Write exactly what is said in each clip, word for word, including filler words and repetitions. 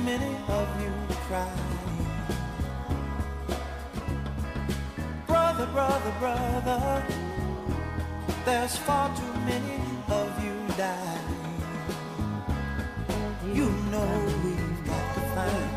many of you crying. Brother, brother, brother, there's far too many of you dying. You know we've got to find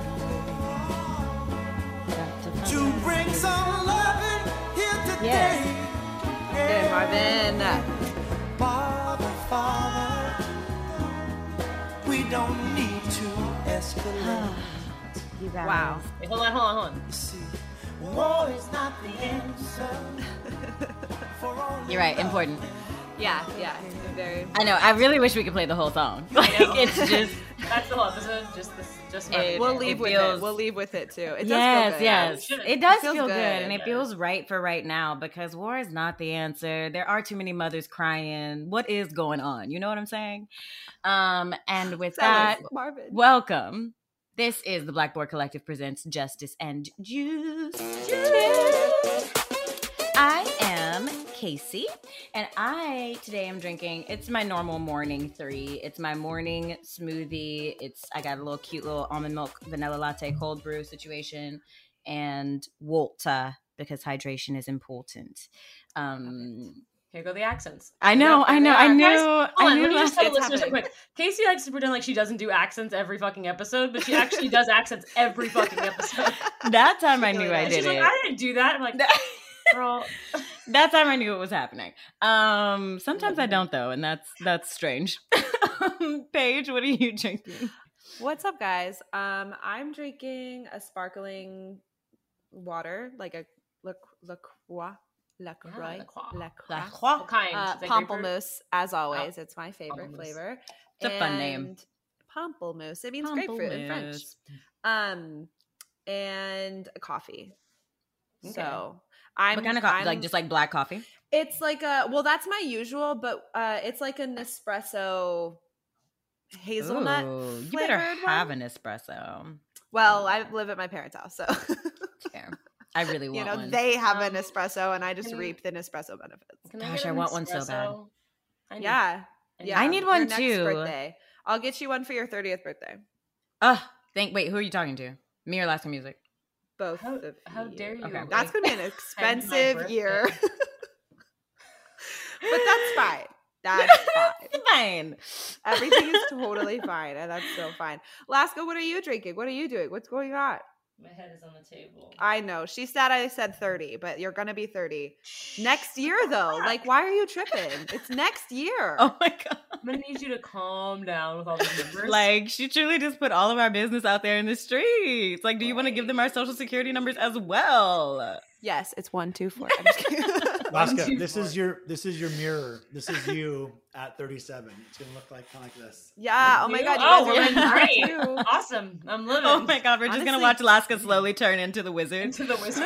a way to bring some loving here today. Yes. Good, Marvin. Father, Father, we don't need to escalate. You guys. Wow. Wait, hold on, hold on, hold on. You see, war is not the answer. For only You're right. love. Important. Yeah, yeah. Very. I know. I really wish we could play the whole song. I know. Like, it's just. That's the whole episode. Just this, just my It- We'll it leave with feels- it. We'll leave with it too. It does Yes, feel good. yes. should. It does It feels feel good, good. and it feels right for right now because war is not the answer. There are too many mothers crying. What is going on? You know what I'm saying? Um, and with that, That was Marvin. welcome. This is the Blackboard Collective presents Justice and Juice. I am Casey, and I today am drinking. It's my normal morning three. It's my morning smoothie. It's I got a little cute little almond milk vanilla latte cold brew situation, and water because hydration is important. Um, Here go the accents. I know, Yep, I know, there I they are. knew. Guys, hold I on, knew let me just last- tell the It's listeners real happening. quick. Casey likes to pretend like she doesn't do accents every fucking episode, but she actually does accents every fucking episode. that time I She knew really I does. did She's it. like, I didn't do that. I'm like, girl. That time I knew it was happening. Um, sometimes I don't though, and that's that's strange. Paige, what are you drinking? What's up, guys? Um, I'm drinking a sparkling water, like a La La Croix, La Croix, La Croix. La La Croix. Croix. What kind? Uh, Is that grapefruit? Pamplemousse, as always. It's my favorite Pamplemousse. flavor. It's a fun name. And Pamplemousse. It means grapefruit in French. Pamplemousse. Um, and a coffee. Okay. So I'm What kind of coffee? I'm- Like just like black coffee? It's like a well, that's my usual, but uh, it's like a Nespresso hazelnut. Ooh, you better flavored have one? an espresso. Well, I live at my parents' house, so Fair. I really want you know one. they have an Um, espresso, and I just can- reap the Nespresso benefits. Can Gosh, get I an want one so bad. espresso? I need- Yeah, need- yeah. I need your one next too. Birthday. I'll get you one for your thirtieth birthday. Oh, thank. Wait, who are you talking to? Me or Alaska Music? Both. How, of how you. dare you? Okay. That's like, gonna be an my expensive birthday. year, but that's fine. That's fine. It's fine. Everything is totally fine, and that's so fine. Alaska, what are you drinking? What are you doing? What's going on? My head is on the table. I know. She said I said thirty, but you're going to be thirty. Next year, though. Like, why are you tripping? It's next year. Oh my god. I'm gonna need you to calm down with all these numbers. Like, she truly just put all of our business out there in the streets. Like, do you want to give them our social security numbers as well? Yes, it's one, two, four. I'm just kidding. Alaska, One, two, this four. is your this is your mirror. This is you at thirty-seven. It's gonna look like kind of like this. Yeah. Oh my God. You Oh, guys are we're looking in great, great. too. Awesome. I'm living. Oh my god, we're just gonna Honestly- watch Alaska slowly turn into the wizard. Into the wizard.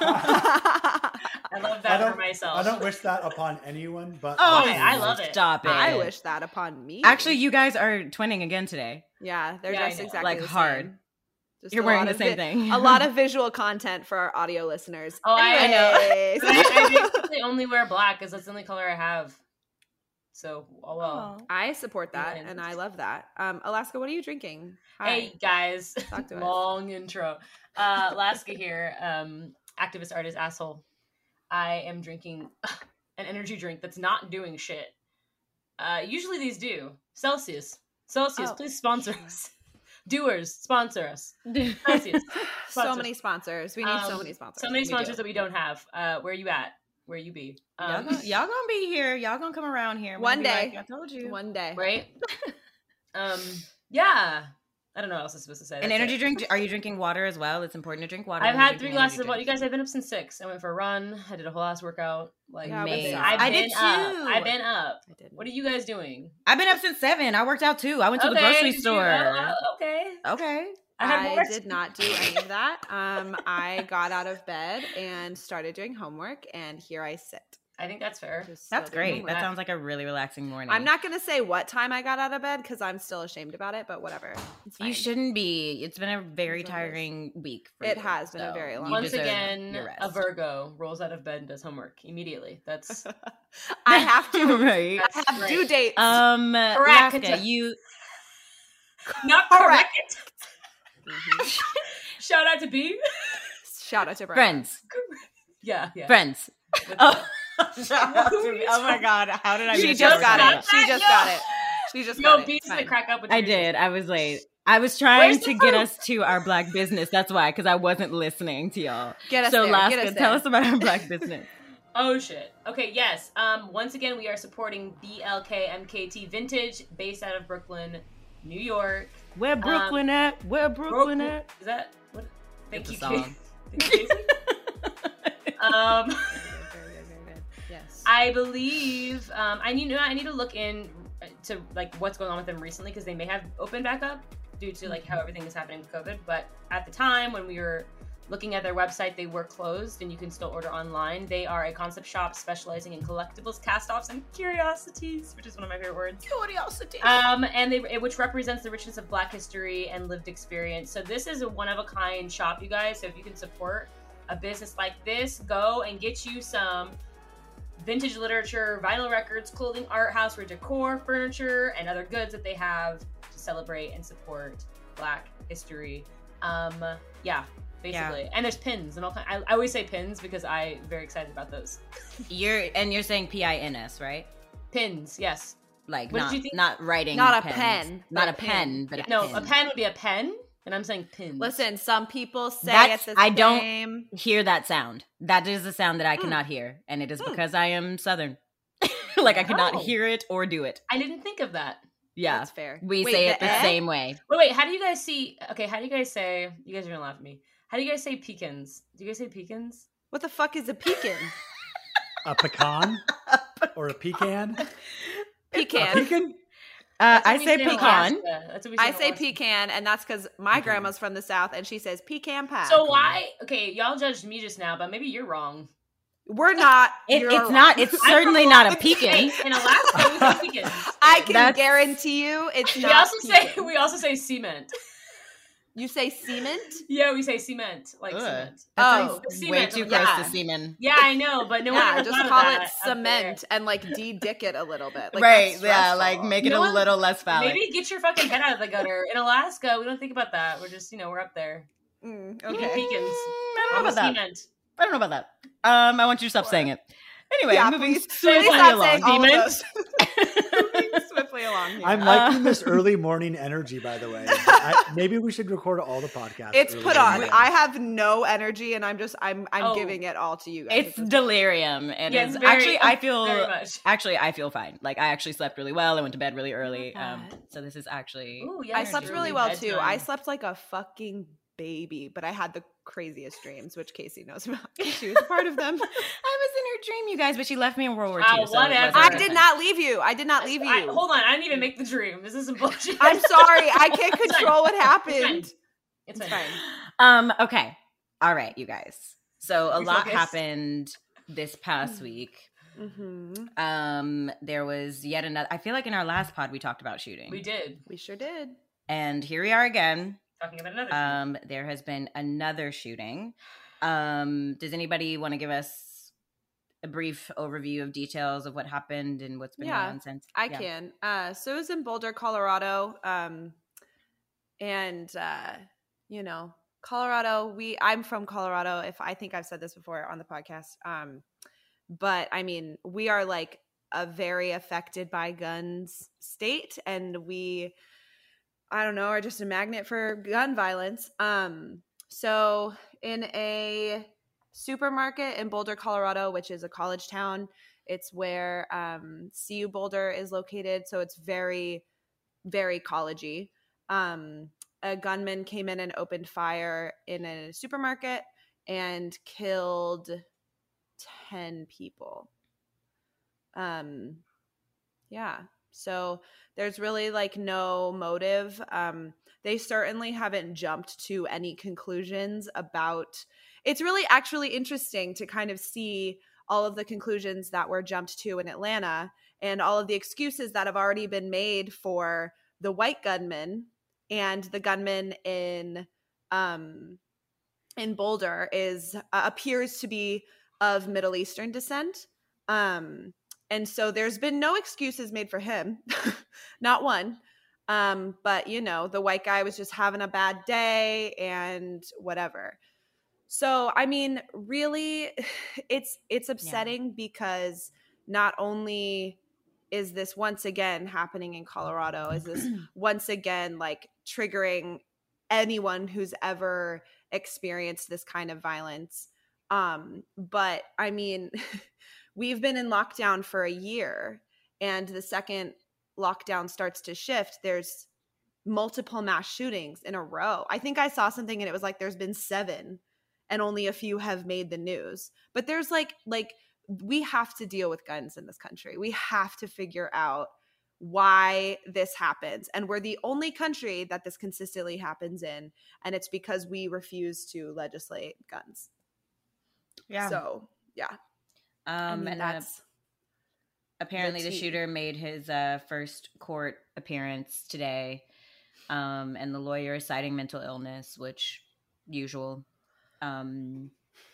I I love I that don't for myself. I don't wish that upon anyone, but Oh, Okay, I love it. Stop it. wish that upon me. Actually, you guys are twinning again today. yeah, they're Yeah, I just know. exactly Like, the hard. same. Just You're a wearing lot the of same vi- thing. A lot of visual content for our audio listeners. Oh, I- I know. Anyways. But I, I basically only wear black because that's the only color I have. So, oh well. I support that, And- and I love that. Um, Alaska, what are you drinking? Hi. Hey guys, Talk to us. long intro. Uh, Alaska here, um, activist, artist, asshole. I am drinking an energy drink that's not doing shit. Uh, usually these do. Celsius, Celsius, Oh. please sponsor us. Doers, sponsor us. Celsius. so sponsors. many sponsors. We need so Um, many sponsors. So many We sponsors do. that we don't have. Uh, where you at? Where you be? Y'all, Um, gonna, y'all gonna be here. Y'all gonna come around here. We're One gonna be day. like, I told you. One day. right? um, yeah. I don't know what else I'm supposed to say. An That's energy it. drink? Are you drinking water as well? It's important to drink water. I've when you're had three drinking glasses of energy water. You drinks. guys, I've been up since six. I went for a run. I did a whole ass workout. Like, Yeah, Amazing. what's up? I've I been did too. up. I've been up. I didn't. What are you guys doing? I've been up since seven. I worked out too. I went to the Okay, grocery did you- store. oh, oh, okay. Okay. I, had I more- did not do any of that. Um, I got out of bed and started doing homework, and here I sit. I think that's fair. Just still That's doing great. homework. That sounds like a really relaxing morning. I'm not gonna say what time I got out of bed because I'm still ashamed about it, but whatever. It's fine. You shouldn't be. It's been a very It's what it is. tiring week. For It you, has been a so very long you Once deserve again, your rest. a Virgo rolls out of bed and does homework immediately. That's I have to. right. I have Right. due dates. Um, Correct. Alaska, you not correct. Mhm. Shout out to B. Shout out to Brian. Friends. Yeah, yeah. Friends. With Oh. the- Shout out to me. Oh my god, how did I She miss just that? got Sorry. it. She just Yo. got it. She just Yo, got it. B It's doesn't fine. crack up with I the did. I was late. I was trying Where's to the get proof? us to our black business. That's why, because I wasn't listening to y'all. Get us so, there. Laska, Get us tell there. us about our black business. Oh shit. Okay, yes. Um, once again, we are supporting B L K M K T Vintage, based out of Brooklyn, New York. Where Brooklyn at? Where Brooklyn at? Is that what? Thank It's you, a song. Casey. Thank you, Casey. Um, Very good, very good, very good. Yes. I believe um, I need I need to look in to like what's going on with them recently because they may have opened back up due to like how everything is happening with COVID. But at the time when we were looking at their website, they were closed, and you can still order online. They are a concept shop specializing in collectibles, cast-offs, and curiosities, which is one of my favorite words. Curiosity. Um, and they which represents the richness of Black history and lived experience. So this is a one-of-a-kind shop, you guys. So if you can support a business like this, go and get you some vintage literature, vinyl records, clothing, art, houseware, decor, furniture, and other goods that they have to celebrate and support Black history. Um, yeah, basically. Yeah. And there's pins and all kind. I, I always say pins because I'm very excited about those. You're and you're saying P I N S, right? Pins, yes. Like What did not you think? not writing. Not a pens. pen, Not but a a pen, pin. but a No, pin. a pen would be a pen, and I'm saying pins. Listen, some people say That's- it's the I don't- same. Hear that sound. That is a sound that I Hmm. cannot hear, and it is Hmm. because I am Southern. Like I cannot Oh. hear it or do it. I didn't think of that. Yeah, That's fair. we Wait, say it the eh? same way. Wait, wait. How do you guys see? Okay, how do you guys say? You guys are gonna laugh at me. How do you guys say pecans? Do you guys say pecans? What the fuck is a pecan? A pecan or a pecan? A Pecan. pecan? Uh, That's what I we say in pecan. Alaska. That's what we say. I in say Alaska. pecan, and that's because my Pecan. grandma's from the south, and she says pecan pie. So why? Okay, y'all judged me just now, but maybe you're wrong. We're not. It, you're it's wrong. not. It's I'm certainly from not a Alaska. pecan. Hey, in Alaska, we say pecans. I can That's- guarantee you, it's We not. also say pecan. we also say cement. You say cement? Yeah, we say cement, like Ugh. cement. Oh, That's Cement, way too close yeah. to semen. Yeah, I know, but no one Yeah, ever just thought of call that it up cement and like de-dick it a little bit. Like, right? that's Yeah, stressful. like make it No a one- little less there. phallic. Maybe get your fucking head out of the gutter. In Alaska, we don't think about that. We're just, you know, we're up there. Mm, Eating okay. pecans. I don't On know the about that. cement. I don't know about that. Um, I want you to stop saying it. Anyway, Yeah, moving please, swiftly please stop along. saying all of Demon. those. Moving swiftly along here. I'm Uh, liking this early morning energy, by the way. I, maybe we should record all the podcasts. It's early put in the on. morning. I have no energy, and I'm just I'm I'm Oh. giving it all to you guys. It's at this point. delirium. It Yeah, is it's very- actually. I feel. Very much. Actually, I feel fine. Like I actually slept really well. I went to bed really early. love Um, that. so this is actually. Ooh, yeah, I energy. slept really Early well too. bedtime. I slept like a fucking baby, but I had the craziest dreams, which Casey knows about. She was a part of them. I was in her dream, you guys, but she left me in World War Wow, Two. so it whatever. wasn't I her did thing. not leave you. I did not leave you. I, hold on, I didn't even make the dream. This is some bullshit. I'm sorry. I can't It's fine. control what It's happened. fine. It's It's fine. fine. Um. Okay. All right, you guys. So a We lot focus? happened this past week. Mm-hmm. Um. There was yet another. I feel like in our last pod we talked about shooting, We did. We sure did. and here we are again. Talking about another. Um. There has been another shooting. Um. Does anybody want to give us a brief overview of details of what happened and what's been Yeah, going on since? I Yeah. can. Uh, so it was in Boulder, Colorado. Um, and uh, you know, Colorado. We I'm from Colorado. If I think I've said this before on the podcast. Um, but I mean, we are like a very affected by guns state, and we, I don't know, are just a magnet for gun violence. Um, so in a supermarket in Boulder, Colorado, which is a college town. It's where um, C U Boulder is located, so it's very, very collegey. Um, a gunman came in and opened fire in a supermarket and killed ten people. Um, yeah. So there's really like no motive. Um, they certainly haven't jumped to any conclusions about. It's really actually interesting to kind of see all of the conclusions that were jumped to in Atlanta and all of the excuses that have already been made for the white gunman and the gunman in um, in Boulder is uh, appears to be of Middle Eastern descent. Um, and so there's been no excuses made for him, not one. Um, but you know, the white guy was just having a bad day and whatever. So, I mean, really, it's it's upsetting yeah. because not only is this once again happening in Colorado, is this once again like triggering anyone who's ever experienced this kind of violence. Um, but I mean, we've been in lockdown for a year, and the second lockdown starts to shift, there's multiple mass shootings in a row. I think I saw something and it was like there's been seven and only a few have made the news. But there's like like we have to deal with guns in this country. We have to figure out why this happens. And we're the only country that this consistently happens in, and it's because we refuse to legislate guns. Yeah. So, yeah. Um I mean, and that's uh, apparently the, the shooter made his uh, first court appearance today. Um, and the lawyer is citing mental illness, which usual. Um,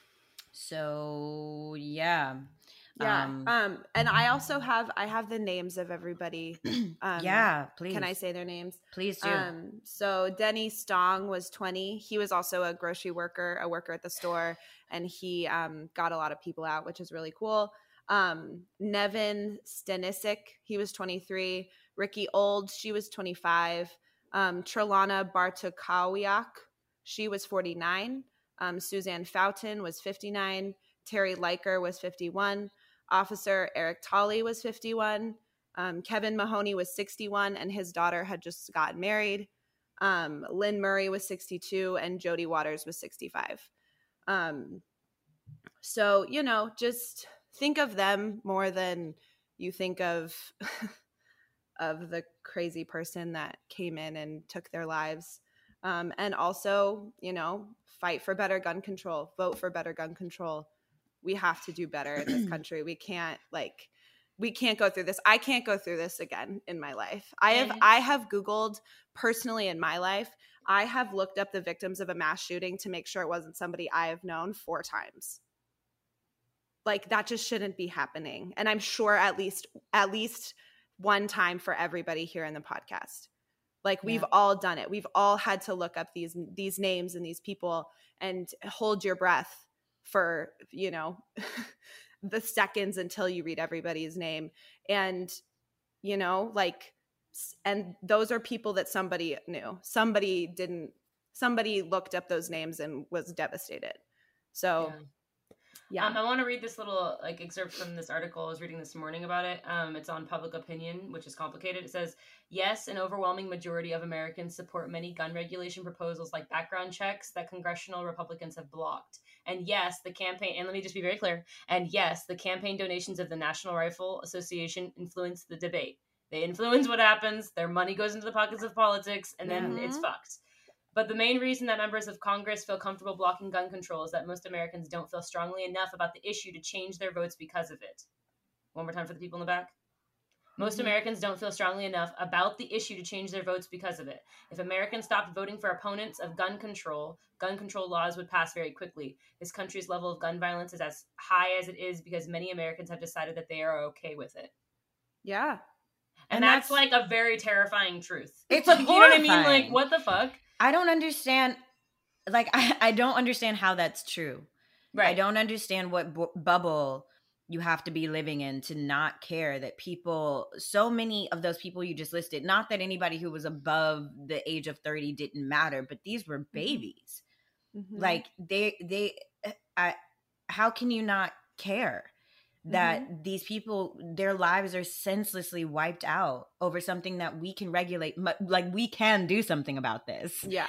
so yeah. Yeah. Um, um, and I also have, I have the names of everybody. Um, yeah, please. Can I say their names? Please do. Um, so Denny Stong was twenty. He was also a grocery worker, a worker at the store, and he, um, got a lot of people out, which is really cool. Um, Nevin Stanisic, he was twenty-three. Ricky Old, she was twenty-five. Um, Trelana Bartokowiak, she was forty-nine. Um, Suzanne Fountain was fifty-nine. Terry Liker was fifty-one. Officer Eric Tolley was fifty-one. Um, Kevin Mahoney was sixty-one, and his daughter had just gotten married. Um, Lynn Murray was sixty-two, and Jody Waters was sixty-five. Um, so, you know, just think of them more than you think of of the crazy person that came in and took their lives. Um, and also, you know, fight for better gun control, vote for better gun control. We have to do better in this country. We can't like, we can't go through this. I can't go through this again in my life. I have, I have Googled personally in my life. I have looked up the victims of a mass shooting to make sure it wasn't somebody I have known four times. Like that just shouldn't be happening. And I'm sure at least, at least one time for everybody here in the podcast. Like we've yeah. all done it. We've all had to look up these, these names and these people and hold your breath for, you know, the seconds until you read everybody's name. And, you know, like, and those are people that somebody knew. Somebody didn't, somebody looked up those names and was devastated. So yeah. Yeah, um, I want to read this little like excerpt from this article I was reading this morning about it. Um, it's on Public Opinion, which is complicated. It says, yes, an overwhelming majority of Americans support many gun regulation proposals like background checks that congressional Republicans have blocked. And yes, the campaign, and let me just be very clear, and yes, the campaign donations of the National Rifle Association influence the debate. They influence what happens, their money goes into the pockets of politics, and then mm-hmm. it's fucked. But the main reason that members of Congress feel comfortable blocking gun control is that most Americans don't feel strongly enough about the issue to change their votes because of it. One more time for the people in the back. Most mm-hmm. Americans don't feel strongly enough about the issue to change their votes because of it. If Americans stopped voting for opponents of gun control, gun control laws would pass very quickly. This country's level of gun violence is as high as it is because many Americans have decided that they are okay with it. Yeah. And, and that's, that's like a very terrifying truth. It's like, horrifying. You know what I mean? Like, what the fuck? I don't understand, like, I, I don't understand how that's true. Right. I don't understand what bu- bubble you have to be living in to not care that people, so many of those people you just listed, not that anybody who was above the age of thirty didn't matter, but these were babies. Mm-hmm. Like, they, they, I, how can you not care that mm-hmm. these people, their lives are senselessly wiped out over something that we can regulate, like we can do something about this. Yeah.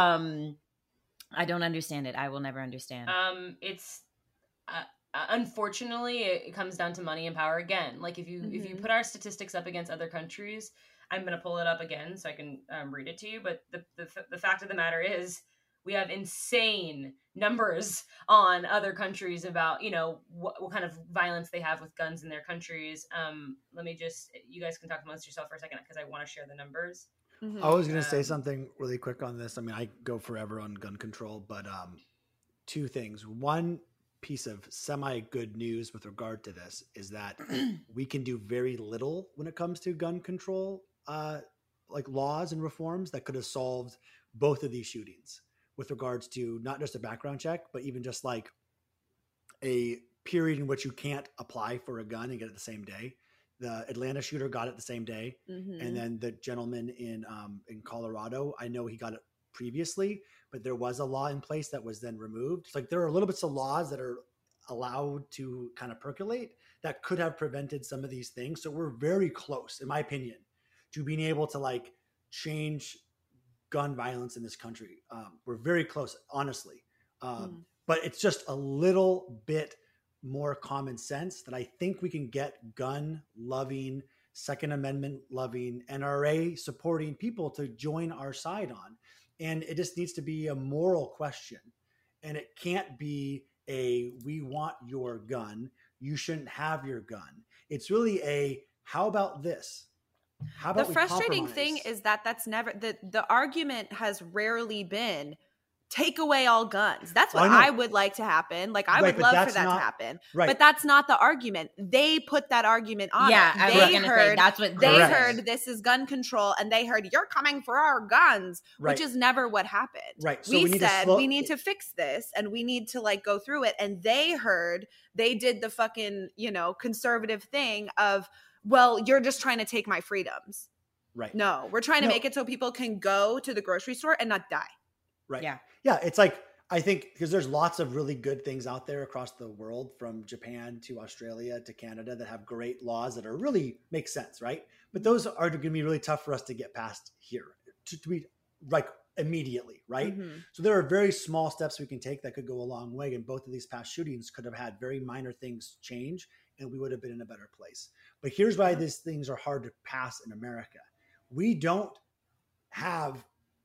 Um, I don't understand it. I will never understand. Um, it's, uh, unfortunately, it comes down to money and power again. Like if you, mm-hmm. if you put our statistics up against other countries, I'm going to pull it up again so I can um, read it to you. But the, the, the fact of the matter is we have insane numbers on other countries about, you know, what, what kind of violence they have with guns in their countries. Um, let me just, you guys can talk amongst yourself for a second because I want to share the numbers. Mm-hmm. I was going to um, say something really quick on this. I mean, I go forever on gun control, but um, two things. One piece of semi good news with regard to this is that we can do very little when it comes to gun control uh, like laws and reforms that could have solved both of these shootings with regards to not just a background check, but even just like a period in which you can't apply for a gun and get it the same day. The Atlanta shooter got it the same day. Mhm. And then the gentleman in um, in Colorado, I know he got it previously, but there was a law in place that was then removed. It's like there are little bits of laws that are allowed to kind of percolate that could have prevented some of these things. So we're very close, in my opinion, to being able to like change gun violence in this country. Um, we're very close, honestly. Um, Mm. But it's just a little bit more common sense that I think we can get gun loving, Second Amendment loving, N R A supporting people to join our side on. And it just needs to be a moral question. And it can't be a, we want your gun, you shouldn't have your gun. It's really a, how about this? How The about we frustrating thing compromise? is that that's never the the argument has rarely been take away all guns. That's what I know. I would like to happen. Like I Right, would but love for that's that not- to happen. Right. But that's not the argument. They put that argument on Yeah, it. I They was gonna say heard that's what they Correct. heard this is gun control and they heard you're coming for our guns, Right. which is never what happened. Right. So we, we need to said slow- we need to fix this and we need to like go through it. And they heard they did the fucking, you know, conservative thing of, well, you're just trying to take my freedoms. Right. No, we're trying to No. make it so people can go to the grocery store and not die. Right. Yeah. Yeah. It's like, I think because there's lots of really good things out there across the world, from Japan to Australia to Canada, that have great laws that are really make sense. Right. But those are going to be really tough for us to get past here to, to be like immediately. Right. Mhm. So there are very small steps we can take that could go a long way. And both of these past shootings could have had very minor things change and we would have been in a better place. But here's why these things are hard to pass in America. We don't have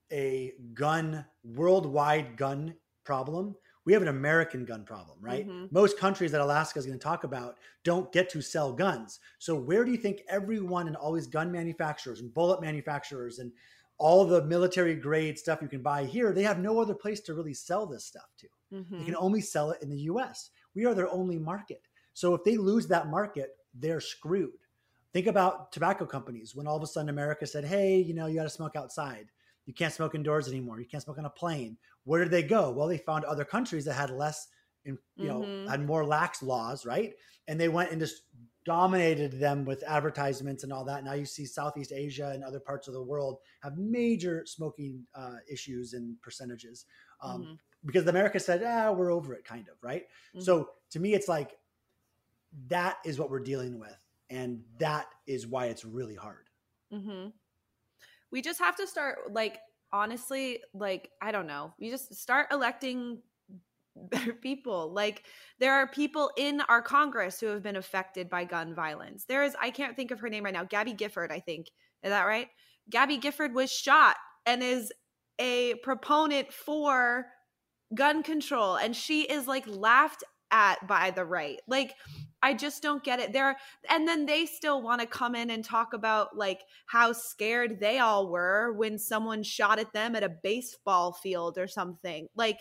a gun, worldwide gun problem. We have an American gun problem, right? Mhm. Most countries that Alaska is going to talk about don't get to sell guns. So where do you think everyone and all these gun manufacturers and bullet manufacturers and all the military grade stuff you can buy here, they have no other place to really sell this stuff to. Mhm. They can only sell it in the U S. We are their only market. So if they lose that market, they're screwed. Think about tobacco companies. When all of a sudden America said, hey, you know, you got to smoke outside. You can't smoke indoors anymore. You can't smoke on a plane. Where did they go? Well, they found other countries that had less, you know, Mhm. had more lax laws, right? And they went and just dominated them with advertisements and all that. Now you see Southeast Asia and other parts of the world have major smoking uh, issues and percentages um, Mhm. because America said, ah, we're over it, kind of, right? Mhm. So to me, it's like that is what we're dealing with. And that is why it's really hard. Mm-hmm. We just have to start, like, honestly, like, I don't know. We just start electing better people. Like, there are people in our Congress who have been affected by gun violence. There is, I can't think of her name right now, Gabby Gifford, I think. Is that right? Gabby Gifford was shot and is a proponent for gun control. And she is, like, laughed at by the right. Like, I just don't get it. There, and then they still want to come in and talk about like how scared they all were when someone shot at them at a baseball field or something. Like,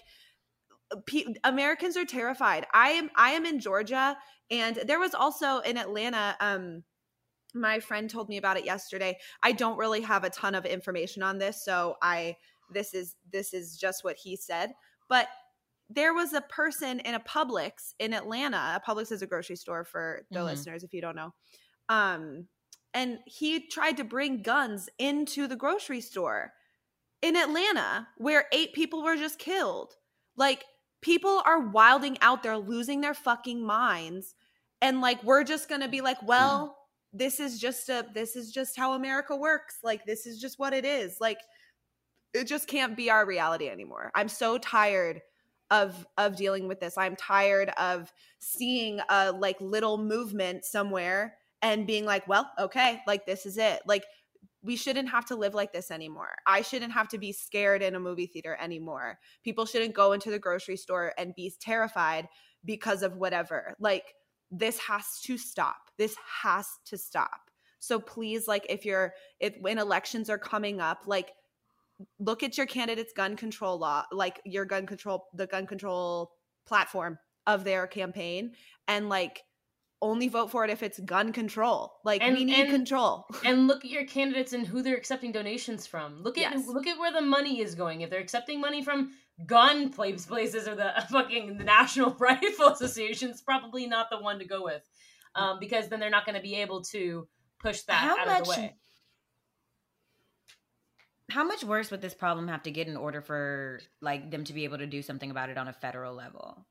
P- Americans are terrified. I am. I am in Georgia, and there was also in Atlanta. Um, my friend told me about it yesterday. I don't really have a ton of information on this, so I this is this is just what he said, but. There was a person in a Publix in Atlanta. A Publix is a grocery store for the Mhm. listeners, if you don't know. Um, and he tried to bring guns into the grocery store in Atlanta, where eight people were just killed. Like, people are wilding out. They're losing their fucking minds. And like, we're just going to be like, well, this is just a, this is just how America works. Like, this is just what it is. Like, it just can't be our reality anymore. I'm so tired of of dealing with this. I'm tired of seeing a like little movement somewhere and being like, well, okay, like this is it. Like, we shouldn't have to live like this anymore. I shouldn't have to be scared in a movie theater anymore. People shouldn't go into the grocery store and be terrified because of whatever. Like, this has to stop. This has to stop. So please, like, if you're if when elections are coming up, like, look at your candidate's gun control law, like your gun control, the gun control platform of their campaign, and like only vote for it if it's gun control. Like And- we need and- control. And look at your candidates and who they're accepting donations from. Look at Yes. look at where the money is going. If they're accepting money from gun place places or the fucking the National Rifle Association, it's probably not the one to go with, um, because then they're not going to be able to push that How out much? of the way. How much worse would this problem have to get in order for like them to be able to do something about it on a federal level?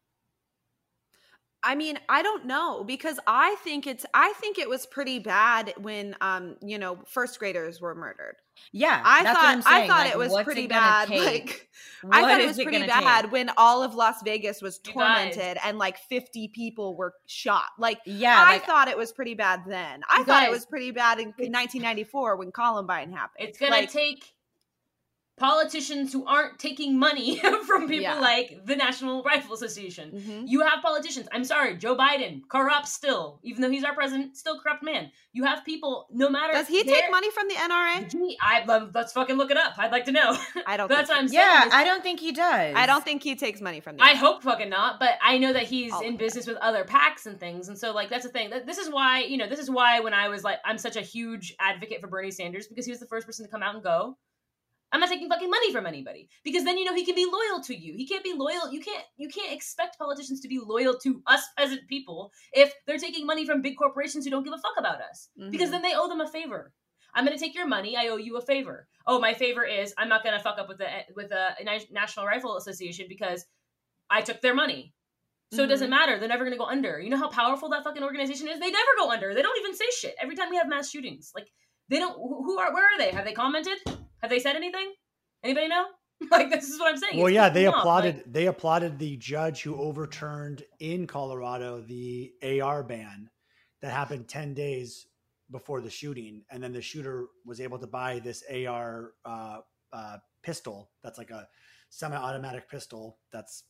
I mean, I don't know because I think it's I think it was pretty bad when um, you know, first graders were murdered. Yeah, I that's thought what I'm saying. I thought Like, it was what's pretty it gonna bad. take? Like I What thought it is was it pretty gonna bad take? when all of Las Vegas was You guys. tormented and like fifty people were shot. Like Yeah, I like, thought it was pretty bad then. I You thought it guys. was pretty bad in nineteen ninety-four when Columbine happened. It's going like, to take politicians who aren't taking money from people Yeah. like the National Rifle Association. mhm. You have politicians. I'm sorry, Joe Biden, corrupt still, even though he's our president, still corrupt man. You have people, no matter. Does he their- take money from the N R A? He, I um, let's fucking look it up. I'd like to know. I don't. That's think what I'm he- saying. yeah, is- I don't think he does. I don't think he takes money from the. I hope fucking not, but I know that he's All in of business with other PACs and things, and so like that's the thing. That- This is why you know this is why when I was like I'm such a huge advocate for Bernie Sanders because he was the first person to come out and go, I'm not taking fucking money from anybody because then you know he can be loyal to you. He can't be loyal. You can't you can't expect politicians to be loyal to us peasant people if they're taking money from big corporations who don't give a fuck about us because Mhm. then they owe them a favor. I'm going to take your money. I owe you a favor. Oh, my favor is I'm not going to fuck up with the with the National Rifle Association because I took their money. So Mhm. it doesn't matter. They're never going to go under. You know how powerful that fucking organization is? They never go under. They don't even say shit. Every time we have mass shootings, like they don't. Who who are? Where are they? Have they commented? Have they said anything? Anybody know? Like this is what I'm saying. Well, It's yeah, pissing they me off. applauded. Like, They applauded the judge who overturned in Colorado the A R ban that happened ten days before the shooting, and then the shooter was able to buy this A R uh, uh, pistol. That's like a semi-automatic pistol. That's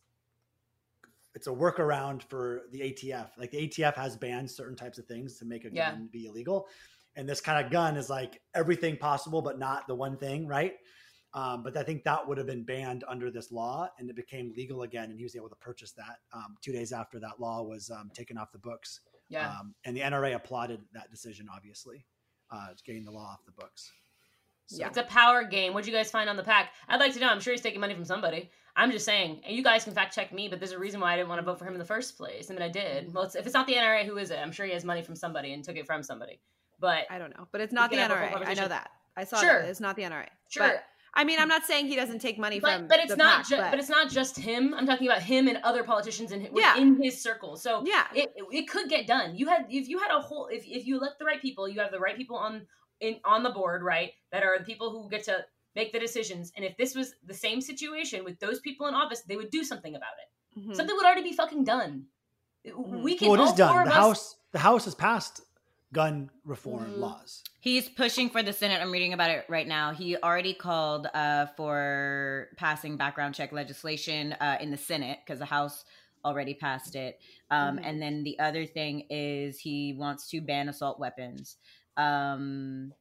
it's a workaround for the A T F. Like the A T F has banned certain types of things to make a Yeah. gun be illegal, and this kind of gun is like everything possible, but not the one thing, right? Um, but I think that would have been banned under this law, and it became legal again. And he was able to purchase that um, two days after that law was um, taken off the books. yeah. Um, and the N R A applauded that decision, obviously, uh, getting the law off the books. So, It's a power game. What'd you guys find on the pack? I'd like to know. I'm sure he's taking money from somebody. I'm just saying. And you guys can fact check me, but there's a reason why I didn't want to vote for him in the first place. I mean, I did. Well, it's, if it's not the N R A, who is it? I'm sure he has money from somebody and took it from somebody. But I don't know, but it's not We the can N have a R A. whole I know conversation. that. I saw Sure. that. It's not the N R A. sure. But, I mean, I'm not saying he doesn't take money But, from. but it's the not PAC, just but, but it's not just him. I'm talking about him and other politicians in Yeah. in his circle. So yeah. it it could get done. You had if you had a whole if if you elect the right people, you have the right people on in on the board, right? That are the people who get to make the decisions. And if this was the same situation with those people in office, they would do something about it. Mhm. Something would already be fucking done. Mhm. We can well, it all is four done. of The us- House, the House has passed gun reform Mhm. laws. He's pushing for the Senate. I'm reading about it right now. He already called uh, for passing background check legislation uh, in the Senate because the House already passed it. Um, Mhm. And then the other thing is he wants to ban assault weapons. Um,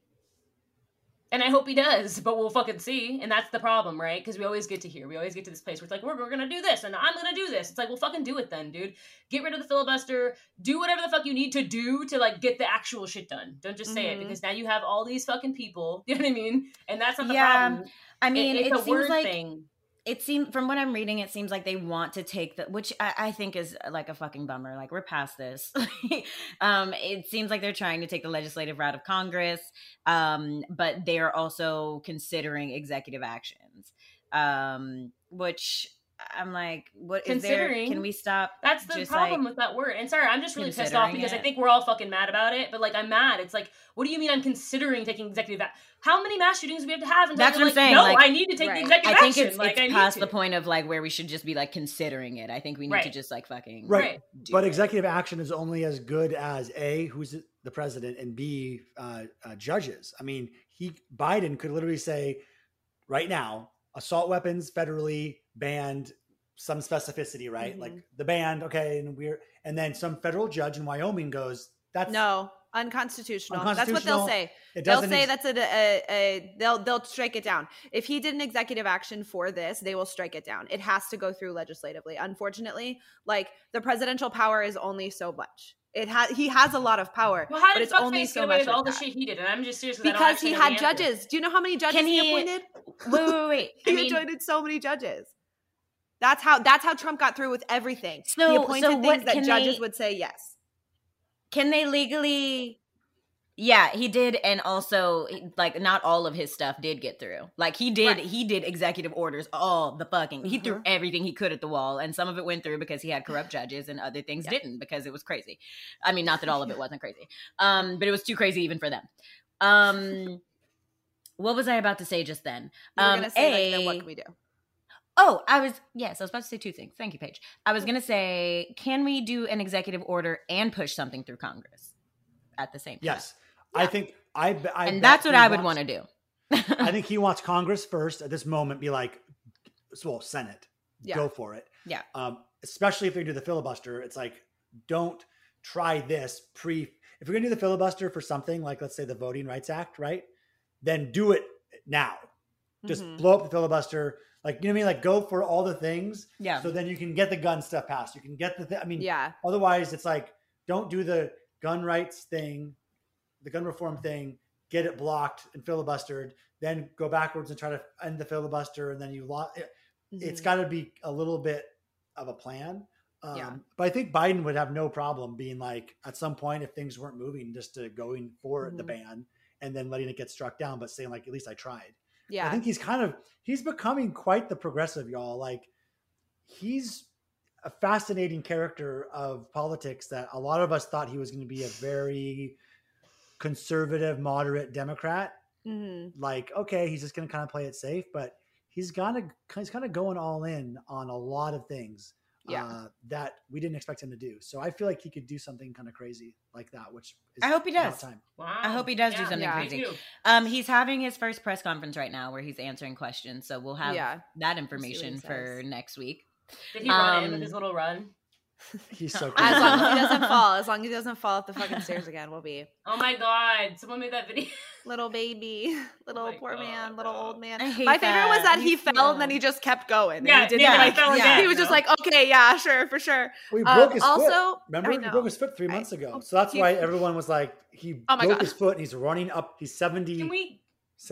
And I hope he does, but we'll fucking see. And that's the problem, right? Because we always get to here. We always get to this place where it's like, we're, we're going to do this, and I'm going to do this. It's like, well, fucking do it then, dude. Get rid of the filibuster. Do whatever the fuck you need to do to, like, get the actual shit done. Don't just say it, Mhm. because now you have all these fucking people. You know what I mean? And that's not the Yeah, problem. I mean, it, it, it's a seems word like thing. it seems from what I'm reading, it seems like they want to take the, which I, I think is like a fucking bummer. Like we're past this. um, it seems like they're trying to take the legislative route of Congress, um, but they are also considering executive actions, um, which I'm like, what is there? Considering- Can we stop? That's the just, problem like, with that word. And sorry, I'm just really pissed off considering because I it. think we're all fucking mad about it. But like, I'm mad. It's like, what do you mean I'm considering taking executive action? How many mass shootings do we have to have? Until That's you're what I'm like, saying, No, like- I need to take Right. the executive I think action. it's, like, it's I need past to. the point of like where we should just be like considering it. I think we need to Right. just like fucking Right. Right. do But it. executive action is only as good as A, who's the president, and B, uh, uh, judges. I mean, he Biden could literally say right now, assault weapons federally banned, some specificity, right? Mhm. Like the band, okay, and we're and then some federal judge in Wyoming goes, that's No, unconstitutional. That's what Unconstitutional. they'll say. it They'll doesn't say ex- that's a, a, a they'll they'll strike it down. If he did an executive action for this, they will strike it down. It has to go through legislatively. Unfortunately, like the presidential power is only so much. It has he has a lot of power, Well, how but did it's only Fuckface so get away much with all like the that. shit he did? And I'm just serious I don't Because he actually know had the answer. judges. Do you know how many judges Can he, he- appointed? Wait, wait, wait. He I mean, appointed so many judges. That's how that's how Trump got through with everything. So- he appointed so things what that can judges they- would say yes. can they legally? Yeah, he did, and also like not all of his stuff did get through. Like he did, Right. he did executive orders all the fucking. He threw Uh-huh. everything he could at the wall, and some of it went through because he had corrupt judges, and other things Yeah. didn't because it was crazy. I mean, not that all of it wasn't crazy, um, but it was too crazy even for them. Um, what was I about to say just then? You were Um, gonna say like, A- then what can we do? Oh, I was yes, I was about to say two things. Thank you, Paige. I was gonna say, can we do an executive order and push something through Congress at the same time? Yes. I think I, be- I and bet that's what he I would wants- want to do. I think he wants Congress first at this moment. Be like, well, Senate, Yeah. go for it. Yeah. Um, especially if they do the filibuster, it's like, don't try this pre. If you're gonna do the filibuster for something like, let's say, the Voting Rights Act, right? Then do it now. Just Mhm. blow up the filibuster. Like, you know what I mean? Like, go for all the things. Yeah. So then you can get the gun stuff passed. You can get the. Th- I mean, Yeah. otherwise, it's like, don't do the gun rights thing, the gun reform thing, get it blocked and filibustered, then go backwards and try to end the filibuster, and then you lost. It, It's Mhm. got to be a little bit of a plan. Um, Yeah. But I think Biden would have no problem being like, at some point, if things weren't moving, just to going for the Mhm. ban and then letting it get struck down, but saying like, at least I tried. I Yeah. think he's kind of he's becoming quite the progressive, y'all. Like, he's a fascinating character of politics that a lot of us thought he was going to be a very conservative, moderate Democrat. Mhm. Like, okay, he's just going to kind of play it safe, but he's kind of he's kind of going all in on a lot of things Yeah. uh, that we didn't expect him to do. So I feel like he could do something kind of crazy like that, which is I hope he about does. time. Wow. I hope he does do Yeah, something Yeah. me crazy. too. Um, he's having his first press conference right now where he's answering questions, so we'll have Yeah. that he information for says. next week. Did he run in Um, with his little run? He's so As crazy. long as he doesn't fall, as long as he doesn't fall up the fucking stairs again, we'll be Oh my god! Someone made that video. little baby, little my poor God, man, little no. old man. I hate My favorite was that he He's fell and then so- he just kept going. and Yeah, he didn't yeah, like, he fell yeah. again. he was just no? like, okay, yeah, sure, for sure. Well, he Um, broke his also, foot. Remember, I he know. broke his foot three I- months ago. oh, So that's he- why everyone was like, he Oh my broke God. his foot and he's running up. He's seventy-seven. Can we?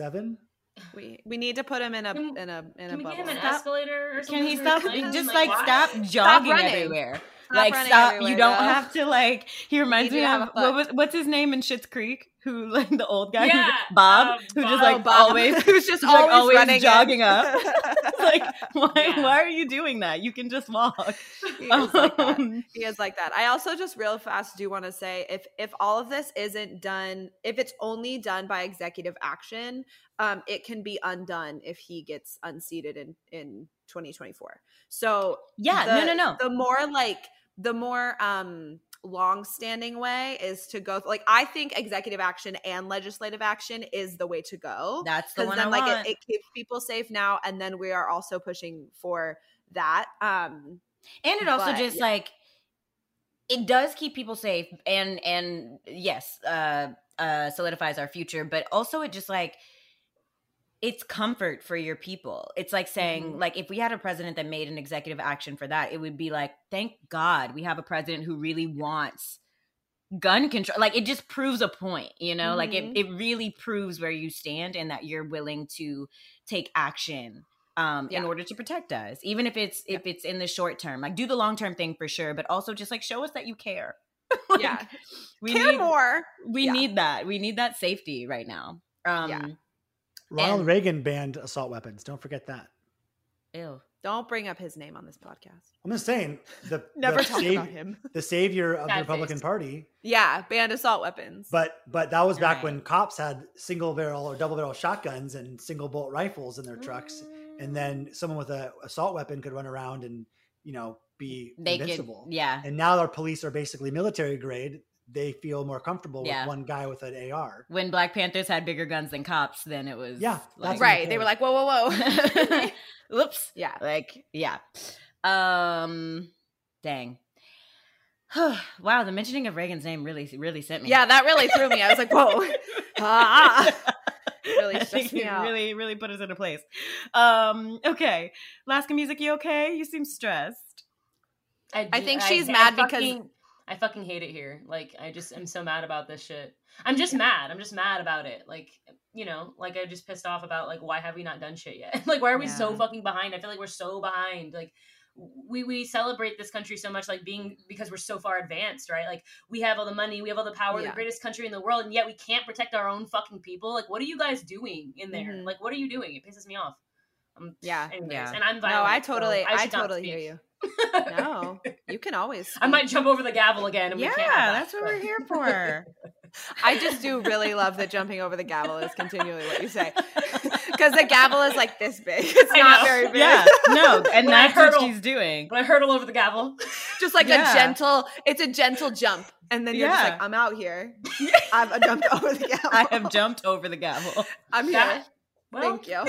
We we need to put him in a Can- in a in Can a we bubble. get him an Stop- escalator or something? Can he for stop? his life? Just like why? stop jogging running. everywhere. Stop like running stop. everywhere, You don't though. have to like. He reminds need me to have of a what foot. was what's his name in Schitt's Creek? Who like the old guy? Yeah, who, Bob, uh, who just Bob. like Oh, Bob, always who's just who's, like, always, always running in. jogging up. like why? Yeah. Why are you doing that? You can just walk. He is like that. Um, He is like that. I also just real fast do want to say if if all of this isn't done, if it's only done by executive action, um, it can be undone if he gets unseated in in twenty twenty-four. So Yeah, the- no, no, no. The more like the more um long-standing way is to go like I think executive action and legislative action is the way to go. That's the Because one then I like want. it, it keeps people safe now, and then we are also pushing for that. Um And it also But, just yeah. like it does keep people safe and and yes, uh uh solidifies our future, but also it just like it's comfort for your people. It's like saying Mhm. like if we had a president that made an executive action for that, it would be like thank God we have a president who really wants gun control. Like it just proves a point, you know? Like it Mhm. it really proves where you stand and that you're willing to take action um in Yeah. order to protect us, even if it's if it's in the short term. Like do the long term thing for sure, but also just like show us that you care. Like, yeah. we Care need more. we Yeah. need that. We need that safety right now. Um Yeah. Ronald And- Reagan banned assault weapons. Don't forget that. ew. Don't bring up his name on this podcast. I'm just saying the Never the, talk sav- about him. the savior of the Sad Republican face. Party. Yeah, banned assault weapons. But but that was back Right. when cops had single barrel or double barrel shotguns and single bolt rifles in their trucks, and then someone with a assault weapon could run around and you know be They could invincible. yeah. And now our police are basically military grade. They feel more comfortable Yeah. with one guy with an A R. When Black Panthers had bigger guns than cops, then it was Yeah, like, that's right. They were like, whoa, whoa, whoa. whoops. yeah. Like, yeah. Um dang. Wow, the mentioning of Reagan's name really really sent me. Yeah, that really threw me. I was like, whoa. Ah. Really I stressed think me it out. really, really put us in a place. Um, okay. Laska Music, you okay? You seem stressed. I think I- she's I mad because- fucking- I fucking hate it here. Like, I just am so mad about this shit. I'm just mad. I'm just mad about it. Like, you know, like I just pissed off about like, why have we not done shit yet? Like, why are we Yeah. so fucking behind? I feel like we're so behind. Like, we we celebrate this country so much, like being because we're so far advanced, right? Like, we have all the money, we have all the power, Yeah. the greatest country in the world, and yet we can't protect our own fucking people. Like, what are you guys doing in there? Mhm. Like, what are you doing? It pisses me off. Um, Yeah. anyways, Yeah. and I'm No, violent. I totally, so I, should not totally speak. hear you. No, you can always. I speak. might jump over the gavel again. And Yeah, we can't have that, that's what we're but- here for. I just do really love that jumping over the gavel is continually what you say. Because the gavel is like this big. It's I not know. very big. Yeah, no, and When I that's what hurdle- she's doing. But I hurdle over the gavel. Just like Yeah. a gentle, it's a gentle jump. And then you're just Yeah. like, I'm out here. I've jumped over the gavel. I have jumped over the gavel. I'm here. That- well, Thank you.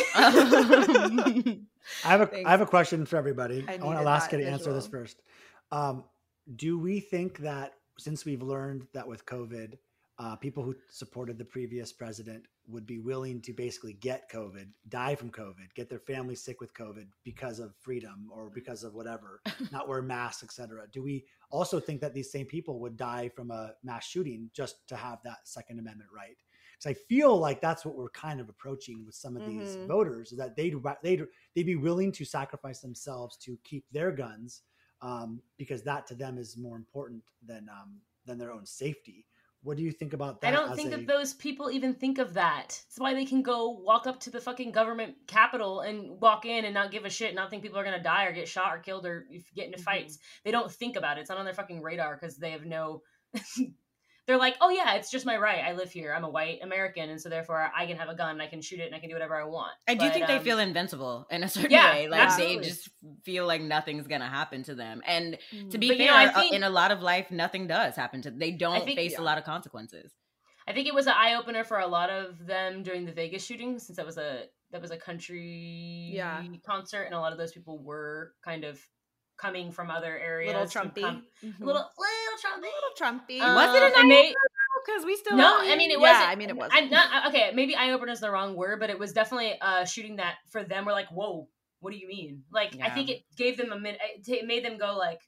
Um, I have a Thanks. I have a question for everybody. I I, want needed Alaska that to answer this visual. first. Um, do we think that since we've learned that with COVID, uh, people who supported the previous president would be willing to basically get COVID, die from COVID, get their family sick with COVID because of freedom or because of whatever, not wear masks, et cetera? Do we also think that these same people would die from a mass shooting just to have that Second Amendment right? Because I feel like that's what we're kind of approaching with some of these Mhm. voters, is that they'd, they'd, they'd be willing to sacrifice themselves to keep their guns um, because that to them is more important than um, than their own safety. What do you think about that? I don't as think a- that those people even think of that. That's why they can go walk up to the fucking government capitol and walk in and not give a shit, not think people are gonna die or get shot or killed or if- get into Mhm. fights. They don't think about it. It's not on their fucking radar because they have no. They're like, oh yeah, it's just my right. I live here. I'm a white American, and so therefore I can have a gun, and I can shoot it, and I can do whatever I want. I do But, think they um, feel invincible in a certain yeah, way. Like absolutely. they just feel like nothing's gonna happen to them. And to be But, you fair, know, I uh, think- in a lot of life, nothing does happen to them. They don't think- face yeah. a lot of consequences. I think it was an eye opener for a lot of them during the Vegas shooting, since that was a that was a country Yeah. concert, and a lot of those people were kind of coming from other areas. Little who Trumpy. come- Mhm. little little Trumpy. little Trumpy. Um, Was it an and they- Because we still No, love you. I mean it Yeah, wasn't. I mean, it wasn't. I'm not okay. Maybe eye opener is the wrong word, but it was definitely a shooting that for them were like, "Whoa, what do you mean?" Like, I Yeah. think it gave them a minute. It made them go like,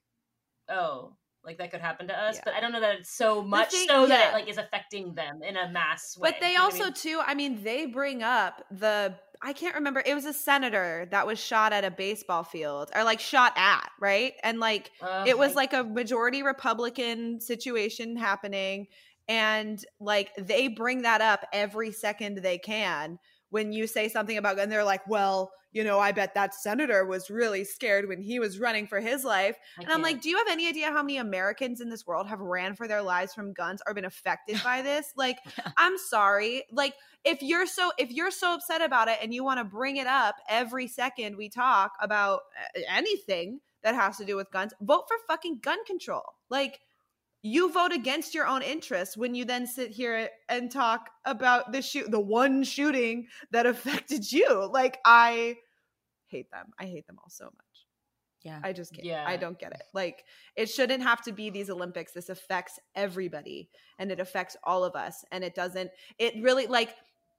"Oh, like that could happen to us." Yeah. But I don't know that it's so much thing- so that yeah. it like is affecting them in a mass way. But they You know what I also mean? too, I mean, they bring up the I can't remember, it was a senator that was shot at a baseball field or like shot at, right? And like Uh, it was I- like a majority Republican situation happening. And like they bring that up every second they can when you say something about, and they're like, well, you know, I bet that senator was really scared when he was running for his life. I And I'm can't. like, do you have any idea how many Americans in this world have ran for their lives from guns or been affected by this? Like, I'm sorry. Like, if you're so if you're so upset about it and you want to bring it up every second we talk about uh, anything that has to do with guns, vote for fucking gun control. Like, you vote against your own interests when you then sit here and talk about the shoot the one shooting that affected you. Like, I hate them. I hate them all so much. Yeah. I just can't. Yeah. I don't get it. Like, it shouldn't have to be these Olympics. This affects everybody and it affects all of us. And it doesn't, it really, like,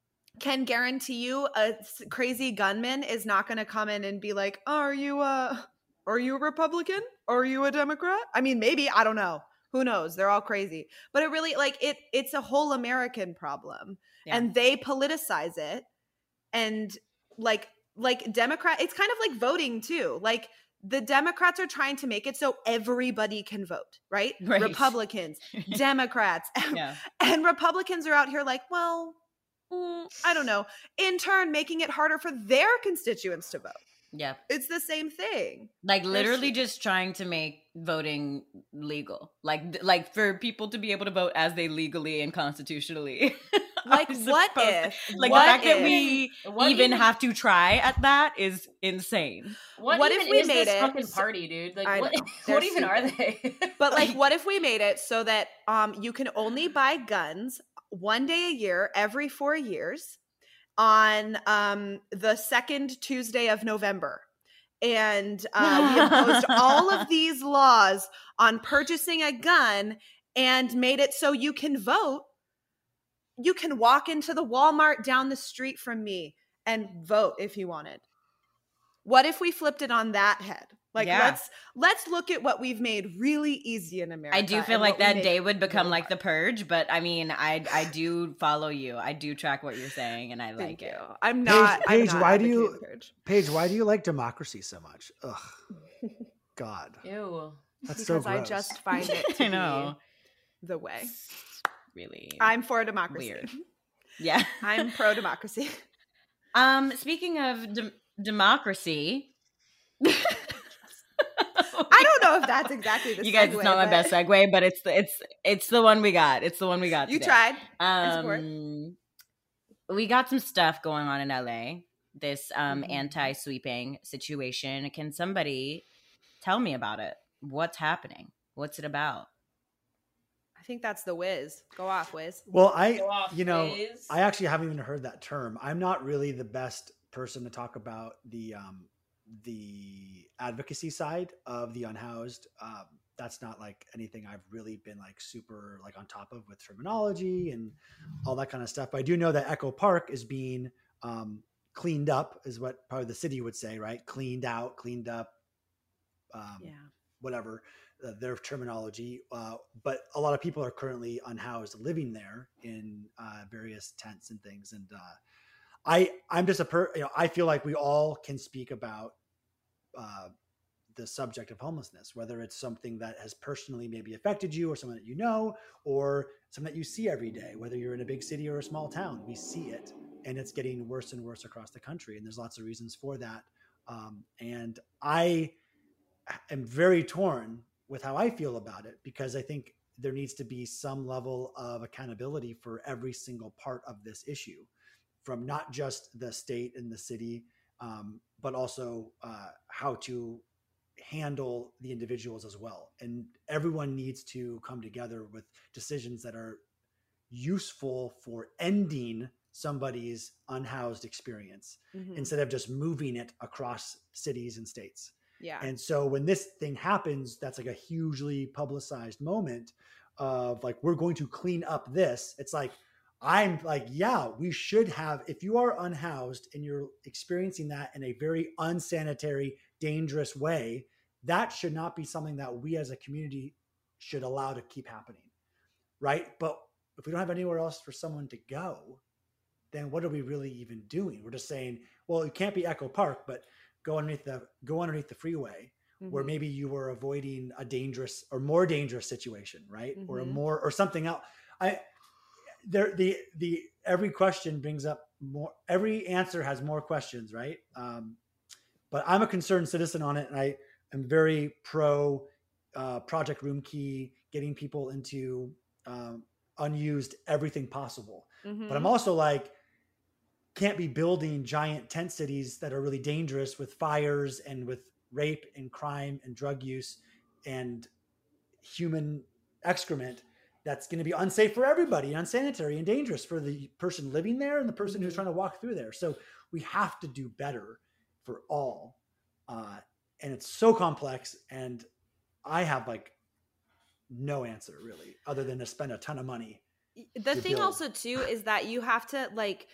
can guarantee you a s- crazy gunman is not going to come in and be like, oh, are you a, are you a Republican? Are you a Democrat? I mean, maybe, I don't know. Who knows? They're all crazy. But it really, like, it, it's a whole American problem. Yeah. And they politicize it. And like, like Democrat, it's kind of like voting too. Like, the Democrats are trying to make it so everybody can vote, right? Right. Republicans, Democrats. Yeah. And Republicans are out here like, well, mm, I don't know. In turn, making it harder for their constituents to vote. Yeah. It's the same thing. Like literally just trying to make voting legal. Like like for people to be able to vote as they legally and constitutionally. Like, are what supposed to- if? Like what the fact that if- we What even even- have to try at that is insane. What, what even if we is made this it fucking so- party, dude? Like, I what? know. They're What even are they? But like, what if we made it so that um you can only buy guns one day a year every four years on um the second Tuesday of November? And uh, we imposed all of these laws on purchasing a gun and made it so you can vote. You can walk into the Walmart down the street from me and vote if you wanted. What if we flipped it on that head? Like Yeah. let's let's look at what we've made really easy in America. I do feel and like what we that make day would become really like hard. the purge, but I mean, I I do follow you. I do track what you're saying, and I Thank like you. it. I'm not. I'm Paige, not why do you- advocating purge. Paige, why do you like democracy so much? Ugh, God, Ew. that's so Because gross. I just find it to I know. be the way. Really I'm for democracy. weird. Yeah. I'm pro democracy. Um. Speaking of de- democracy. I don't know if that's exactly the You guys, segue, it's not my but best segue, but it's the it's it's the one we got. It's the one we got. You today. tried. I support. Um, we got some stuff going on in L A. This um Mhm. anti-sweeping situation. Can somebody tell me about it? What's happening? What's it about? I think that's the whiz. Go off, whiz. Well, I, Go off, you know, Wiz. I actually haven't even heard that term. I'm not really the best person to talk about the um, the advocacy side of the unhoused. Um, that's not like anything I've really been like super like on top of with terminology and all that kind of stuff. But I do know that Echo Park is being um, cleaned up, is what probably the city would say, right? Cleaned out, cleaned up, um, Yeah. whatever uh, their terminology. Uh, but a lot of people are currently unhoused, living there in uh, various tents and things. And uh, I, I'm just a per, you know, I feel like we all can speak about uh, the subject of homelessness, whether it's something that has personally maybe affected you or someone that you know, or something that you see every day, whether you're in a big city or a small town, we see it and it's getting worse and worse across the country. And there's lots of reasons for that. Um, and I am very torn with how I feel about it, because I think there needs to be some level of accountability for every single part of this issue, from not just the state and the city, um, but also uh, how to handle the individuals as well. And everyone needs to come together with decisions that are useful for ending somebody's unhoused experience Mhm. instead of just moving it across cities and states. Yeah. And so when this thing happens, that's like a hugely publicized moment of like, we're going to clean up this. It's like, I'm like, yeah, we should have, if you are unhoused and you're experiencing that in a very unsanitary, dangerous way, that should not be something that we as a community should allow to keep happening. Right. But if we don't have anywhere else for someone to go, then what are we really even doing? We're just saying, well, it can't be Echo Park, but go underneath the go underneath the freeway, where Mhm. maybe you were avoiding a dangerous or more dangerous situation, right? Or a Mhm. more or something else. I there the the every question brings up more. Every answer has more questions, right? Um, but I'm a concerned citizen on it, and I am very pro uh, Project Room Key, getting people into um, unused everything possible. Mhm. But I'm also like, can't be building giant tent cities that are really dangerous with fires and with rape and crime and drug use and human excrement. That's going to be unsafe for everybody, unsanitary and dangerous for the person living there and the person Mhm. who's trying to walk through there. So we have to do better for all. Uh, and it's so complex. And I have like no answer really, other than to spend a ton of money. The to thing build. also too is that you have to like,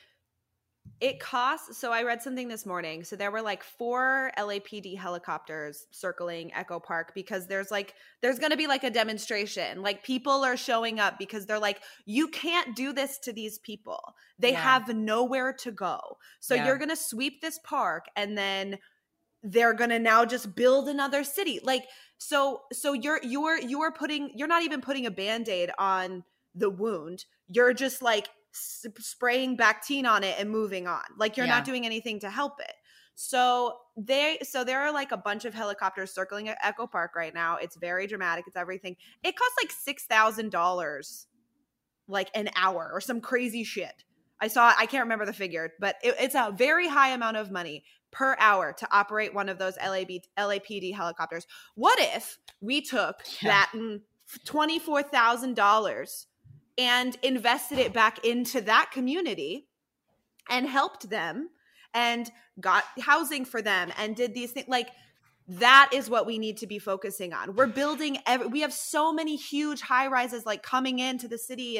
it costs. So I read something this morning. So there were like four L A P D helicopters circling Echo Park because there's like, there's going to be like a demonstration. Like people are showing up because they're like, you can't do this to these people. They Yeah. have nowhere to go. So Yeah. you're going to sweep this park and then they're going to now just build another city. Like, so, so you're, you're, you're putting, you're not even putting a Band-Aid on the wound. You're just like s- spraying Bactine on it and moving on. Like you're Yeah. not doing anything to help it. So they, so there are like a bunch of helicopters circling at Echo Park right now. It's very dramatic. It's everything. It costs like six thousand dollars like an hour or some crazy shit. I saw, I can't remember the figure, but it, it's a very high amount of money per hour to operate one of those L A B, L A P D helicopters. What if we took Yeah. that mm, twenty-four thousand dollars and invested it back into that community and helped them and got housing for them and did these things? Like, that is what we need to be focusing on. We're building, every, we have so many huge high rises like coming into the city and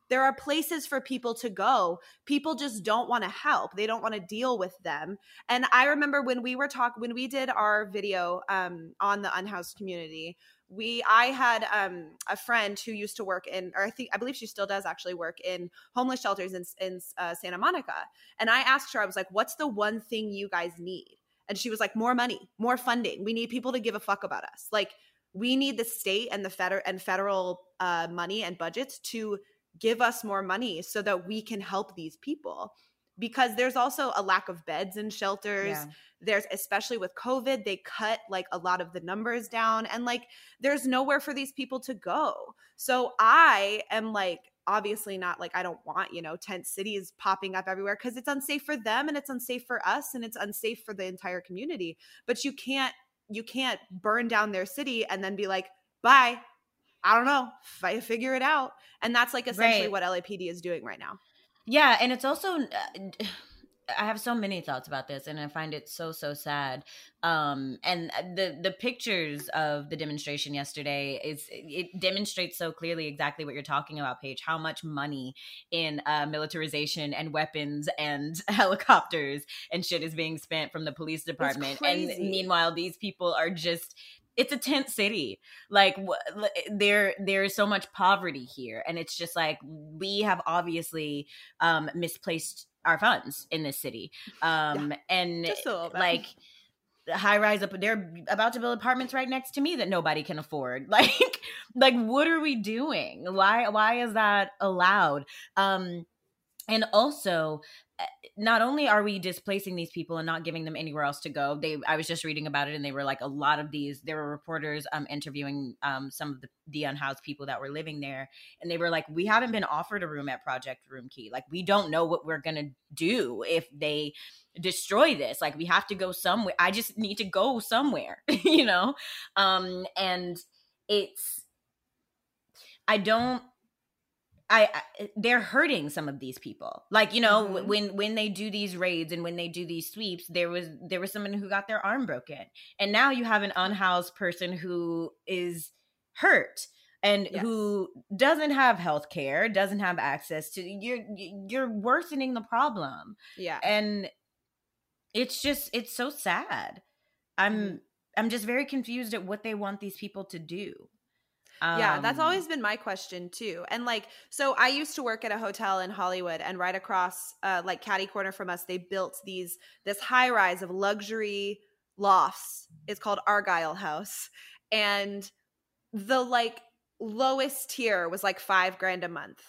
There are places for people to go. People just don't want to help. They don't want to deal with them. And I remember when we were talking, when we did our video um, on the unhoused community, we, I had um, a friend who used to work in, or I think, I believe she still does actually work in homeless shelters in, in uh, Santa Monica. And I asked her, I was like, what's the one thing you guys need? And she was like, more money, more funding. We need people to give a fuck about us. Like, we need the state and the federal and federal uh, money and budgets to give us more money so that we can help these people, because there's also a lack of beds in shelters. Yeah. There's, especially with COVID, they cut like a lot of the numbers down, and like there's nowhere for these people to go. So I am like, obviously not like, I don't want, you know, tent cities popping up everywhere, because it's unsafe for them and it's unsafe for us and it's unsafe for the entire community. But you can't, you can't burn down their city and then be like, bye. I don't know, f- figure it out. And that's like essentially Right. what L A P D is doing right now. Yeah, and it's also uh, I have so many thoughts about this, and I find it so so sad. Um, and the the pictures of the demonstration yesterday is it demonstrates so clearly exactly what you're talking about, Paige. How much money in uh, militarization and weapons and helicopters and shit is being spent from the police department, and crazy. meanwhile these people are just. It's a tent city. Like wh- there, there is so much poverty here, and it's just like we have obviously um, misplaced our funds in this city. Um, Yeah, and just a little bit. like high rise up, they're about to build apartments right next to me that nobody can afford. Like, like what are we doing? Why, why is that allowed? Um, and also, not only are we displacing these people and not giving them anywhere else to go, they I was just reading about it, and they were like, a lot of these, there were reporters um interviewing um some of the, the unhoused people that were living there, and they were like, we haven't been offered a room at Project Room Key. Like, we don't know what we're gonna do if they destroy this. Like, we have to go somewhere. I just need to go somewhere, you know? Um and it's I don't I, I they're hurting some of these people. Like, you know, Mhm. when when they do these raids and when they do these sweeps, there was there was someone who got their arm broken, and now you have an unhoused person who is hurt and Yes. who doesn't have health care, doesn't have access to. You're you're worsening the problem, Yeah. and it's just it's so sad. I'm Mhm. I'm just very confused at what they want these people to do. Yeah, that's Um, always been my question too. And like, so I used to work at a hotel in Hollywood, and right across, uh, like catty corner from us, they built these this high rise of luxury lofts. It's called Argyle House, and the like lowest tier was like five grand a month.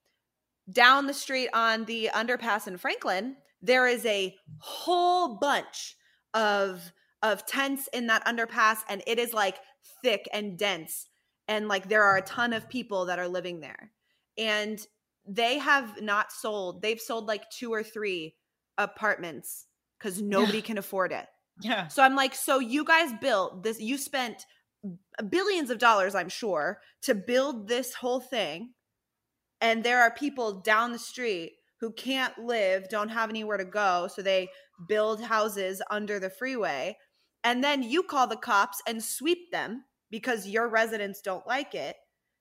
Down the street on the underpass in Franklin, there is a whole bunch of of tents in that underpass, and it is like thick and dense. And like there are a ton of people that are living there, and they have not sold they've sold like two or three apartments because nobody can afford it. yeah. So I'm like, so you guys built this, you spent billions of dollars, I'm sure, to build this whole thing, and there are people down the street who can't live, don't have anywhere to go, so they build houses under the freeway, and then you call the cops and sweep them because your residents don't like it,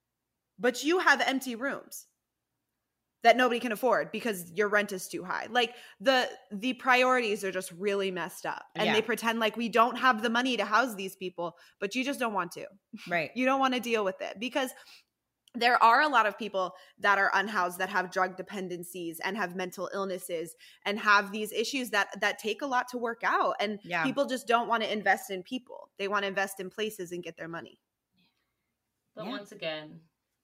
but you have empty rooms that nobody can afford because your rent is too high. Like the the priorities are just really messed up, and Yeah. they pretend like we don't have the money to house these people, but you just don't want to. Right. You don't want to deal with it, because there are a lot of people that are unhoused that have drug dependencies and have mental illnesses and have these issues that that take a lot to work out, and Yeah. people just don't want to invest in people. They want to invest in places and get their money. But Yeah. once again,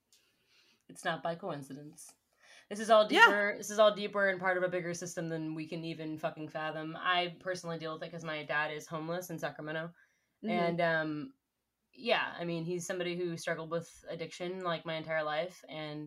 it's not by coincidence. This is all Yeah. deeper. This is all deeper and part of a bigger system than we can even fucking fathom. I personally deal with it because my dad is homeless in Sacramento, Mhm. and um, yeah, I mean, he's somebody who struggled with addiction like my entire life, and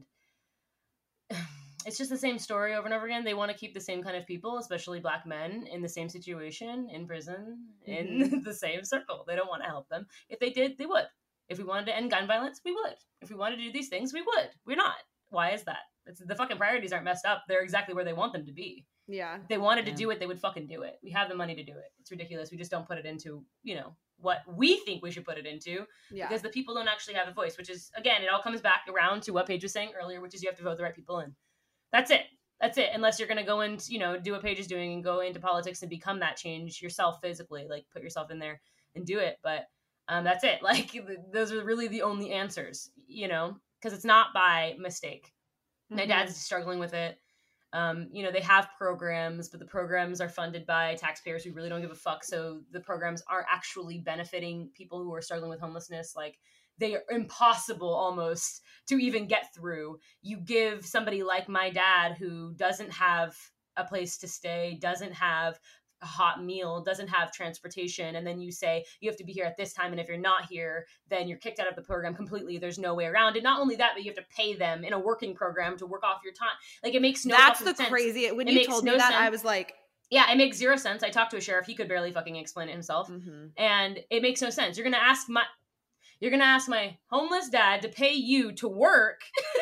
it's just the same story over and over again. They want to keep the same kind of people, especially black men, in the same situation, in prison, in the same circle. They don't want to help them. If they did, they would. If we wanted to end gun violence, we would. If we wanted to do these things, we would. We're not. Why is that? It's, the fucking priorities aren't messed up. They're exactly where they want them to be. Yeah. If they wanted Yeah. to do it, they would fucking do it. We have the money to do it. It's ridiculous. We just don't put it into, you know, what we think we should put it into, Yeah. because the people don't actually have a voice, which is, again, it all comes back around to what Paige was saying earlier, which is you have to vote the right people in. That's it. That's it. Unless you're going to go and, you know, do what Paige is doing and go into politics and become that change yourself physically, like put yourself in there and do it. But um, that's it. Like th- those are really the only answers, you know, because it's not by mistake. My Mhm. dad's struggling with it. Um, you know, they have programs, but the programs are funded by taxpayers who really don't give a fuck. So the programs aren't actually benefiting people who are struggling with homelessness. Like, they are impossible almost to even get through. You give somebody like my dad, who doesn't have a place to stay, doesn't have a hot meal, doesn't have transportation, and then you say you have to be here at this time, and if you're not here, then you're kicked out of the program completely. There's no way around it. Not only that, but you have to pay them in a working program to work off your time. Like, it makes no That's the fucking sense. crazy. When It you makes told me no that, I sense. was like, Yeah, it makes zero sense. I talked to a sheriff. He could barely fucking explain it himself. mhm. And it makes no sense. You're going to ask my you're going to ask my homeless dad to pay you to work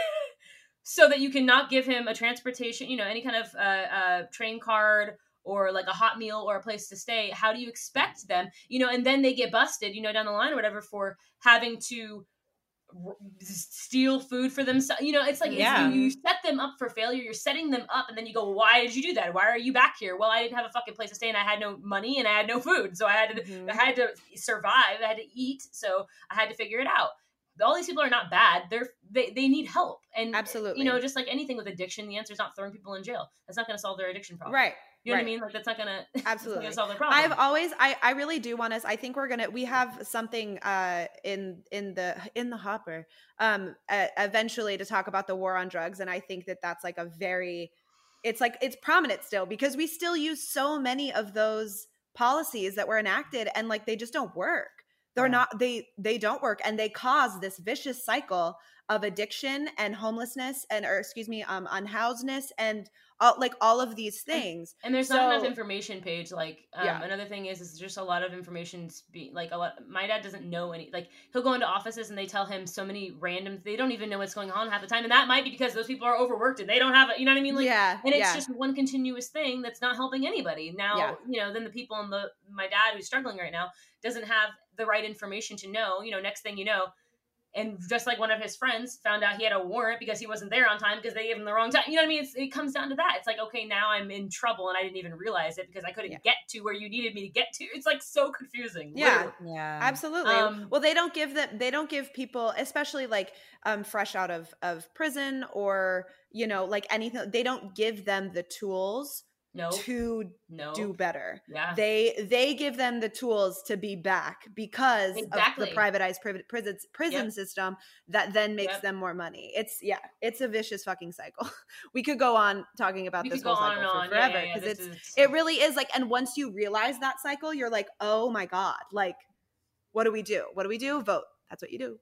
so that you can not give him a transportation, you know, any kind of uh, uh, train card or like a hot meal or a place to stay. How do you expect them, you know, and then they get busted, you know, down the line or whatever for having to r- steal food for themselves. You know, it's like, Yeah. it's, you, you set them up for failure. You're setting them up, and then you go, why did you do that? Why are you back here? Well, I didn't have a fucking place to stay, and I had no money, and I had no food. So I had to, Mhm. I had to survive. I had to eat. So I had to figure it out. All these people are not bad. They're, they, they need help. And, Absolutely. you know, just like anything with addiction, the answer is not throwing people in jail. That's not going to solve their addiction problem. Right. You know right. what I mean? Like, that's not gonna Absolutely. gonna solve the problem. I've always, I, I really do want us. I think we're gonna, we have something uh, in in the in the hopper, um, uh, eventually to talk about the war on drugs, and I think that that's like a very, it's like it's prominent still because we still use so many of those policies that were enacted, and like they just don't work. They're Yeah. not, they they don't work, and they cause this vicious cycle of addiction and homelessness, and or excuse me, um, unhousedness, and uh, like all of these things. And there's So- not enough information page. Like, um, Yeah. another thing is, is just a lot of information. Be like a lot. My dad doesn't know any. Like, he'll go into offices and they tell him so many random. They don't even know what's going on half the time, and that might be because those people are overworked and they don't have it. You know what I mean? Like, yeah, and it's yeah. just one continuous thing that's not helping anybody. Now, Yeah. you know, then the people in the my dad who's struggling right now doesn't have the right information to know. You know, next thing you know. And just like one of his friends found out he had a warrant because he wasn't there on time because they gave him the wrong time. You know what I mean? It's, it comes down to that. It's like, okay, now I'm in trouble and I didn't even realize it because I couldn't Yeah. get to where you needed me to get to. It's like so confusing. Yeah. literally. Yeah. Absolutely. Um, well, they don't give them, they don't give people, especially like um, fresh out of, of prison or, you know, like anything, they don't give them the tools No, to no. do better. Yeah. They, they give them the tools to be back because Exactly. of the privatized pri- prison, prison Yep. system that then makes Yep. them more money. It's yeah, it's a vicious fucking cycle. We could go on talking about we this could go whole on cycle and on. for Yeah, forever yeah, because yeah. it's, This is- it really is like, and once you realize that cycle, you're like, oh my God, like, what do we do? What do we do? Vote. That's what you do.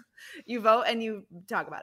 You vote and you talk about it.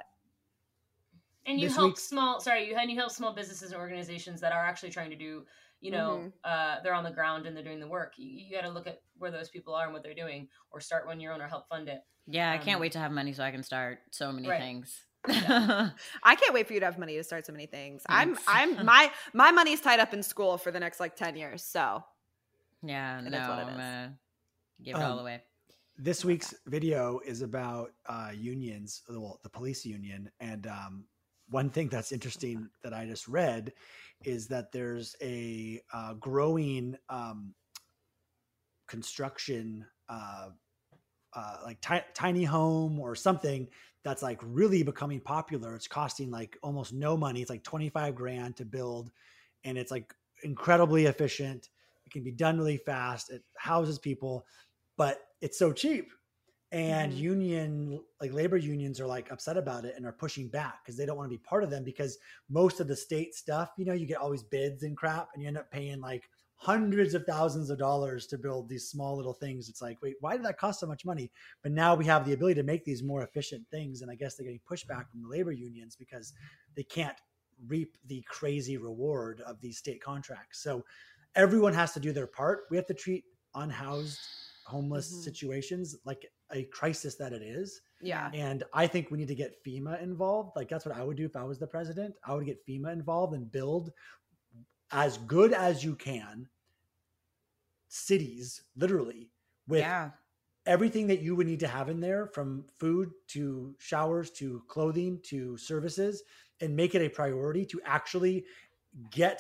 And you This help week's- small, sorry, you and you help small businesses and organizations that are actually trying to do, you know, Mhm. uh, they're on the ground and they're doing the work. You, you got to look at where those people are and what they're doing, or start one your own, or help fund it. Yeah, I can't Um, wait to have money so I can start so many Right. things. I can't wait for you to have money to start so many things. I'm, Thanks. I'm, my, my money's tied up in school for the next like ten years. So Yeah, It is no, what it I'm is. gonna give it all Um, away. This week's video is about uh, unions, well, the police union. And um, one thing that's interesting that I just read is that there's a uh, growing um, construction, uh, uh, like ti- tiny home or something that's like really becoming popular. It's costing like almost no money. It's like twenty-five grand to build, and it's like incredibly efficient. It can be done really fast. It houses people, but it's so cheap. And Mhm. union, like labor unions are like upset about it and are pushing back because they don't want to be part of them, because most of the state stuff, you know, you get always bids and crap and you end up paying like hundreds of thousands of dollars to build these small little things. It's like, wait, why did that cost so much money? But now we have the ability to make these more efficient things. And I guess they're getting pushback from the labor unions because they can't reap the crazy reward of these state contracts. So everyone has to do their part. We have to treat unhoused, homeless Mhm. situations like a crisis that it is. yeah. And I think we need to get FEMA involved. Like that's what I would do if I was the president. I would get FEMA involved and build as good as you can cities, literally, with Yeah. everything that you would need to have in there, from food to showers to clothing to services, and make it a priority to actually get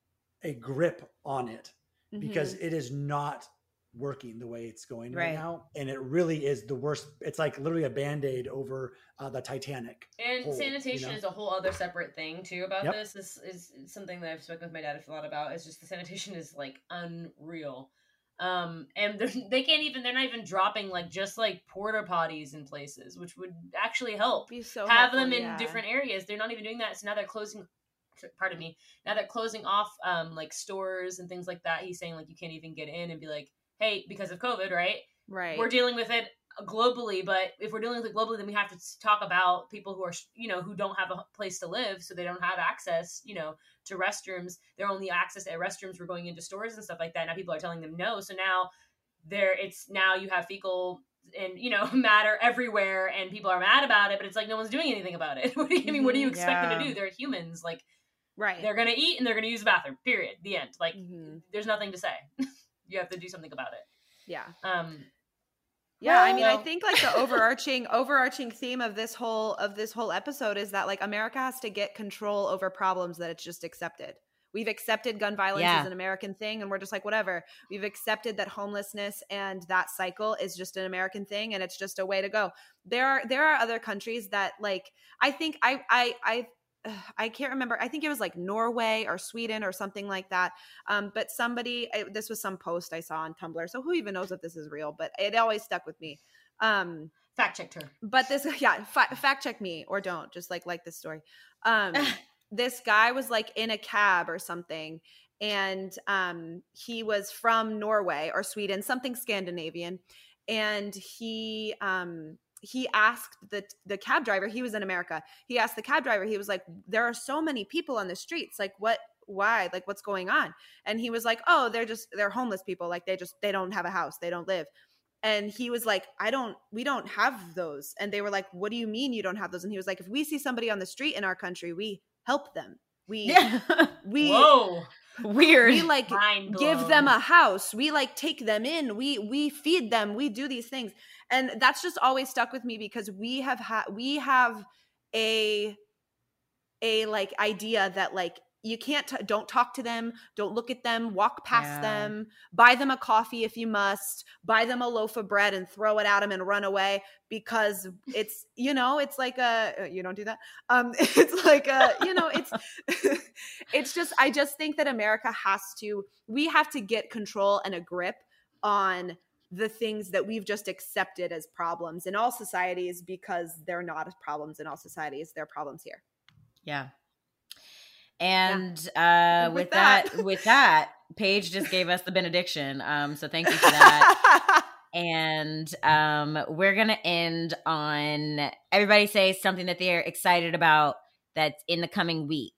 a grip on it, because Mhm. it is not working the way it's going right, Right. now. And it really is the worst. It's like literally a Band-Aid over uh, the Titanic. And hole, sanitation you know? is a whole other separate thing too about Yep. this. This is something that I've spoken with my dad a lot about. It's just the sanitation is like unreal. Um, and they're, they can't even, they're not even dropping like just like porta potties in places, which would actually help. Be so Have helpful, them in yeah. different areas. They're not even doing that. So now they're closing, pardon me, now they're closing off um, like stores and things like that. He's saying like you can't even get in and be like, hey, because of COVID, right? Right. We're dealing with it globally, but if we're dealing with it globally, then we have to talk about people who are, you know, who don't have a place to live, so they don't have access, you know, to restrooms. Their only access to restrooms were going into stores and stuff like that. Now people are telling them no. So now there, it's now you have fecal and, you know, matter everywhere, and people are mad about it, but it's like no one's doing anything about it. What do you, I mean, what do you expect them to Yeah. do? They're humans. Like, Right. they're gonna eat and they're gonna use the bathroom. Period. The end. Like, Mhm. there's nothing to say. You have to do something about it. Yeah. Um. Yeah, I mean, I Well- think like the overarching overarching theme of this whole of this whole episode is that like America has to get control over problems that it's just accepted. We've accepted gun violence Yeah. as an American thing, and we're just like, whatever. We've accepted that homelessness and that cycle is just an American thing, and it's just a way to go. There are there are other countries that like I think I I I I can't remember. I think it was like Norway or Sweden or something like that. Um, but somebody, it, this was some post I saw on Tumblr. So who even knows if this is real? But it always stuck with me. Um, Fact checked her. but this, yeah, fa- fact check me or don't. Just like like this story. Um, this guy was like in a cab or something, and um, he was from Norway or Sweden, something Scandinavian, and he um he asked the the cab driver, he was in America, he asked the cab driver, he was like, there are so many people on the streets, like what, why, like what's going on? And he was like, oh, they're just, they're homeless people, like they just, they don't have a house, they don't live. And he was like, I don't, we don't have those. And they were like, what do you mean you don't have those? And he was like, if we see somebody on the street in our country, we help them. We, Yeah. we, Whoa. Weird. we like Mind give blown. them a house, we like take them in, we we feed them, we do these things. And that's just always stuck with me, because we have had we have a a like idea that like you can't t- don't talk to them, don't look at them, walk past Yeah. them, buy them a coffee if you must, buy them a loaf of bread and throw it at them and run away, because it's, you know, it's like a, you don't do that. Um, it's like a, you know, it's, it's just, I just think that America has to, we have to get control and a grip on the things that we've just accepted as problems in all societies, because they're not problems in all societies, they're problems here. Yeah. And uh, And with, with that, that- with that, Paige just gave us the benediction. Um, so thank you for that. And um, we're gonna end on everybody say something that they're excited about that's in the coming week.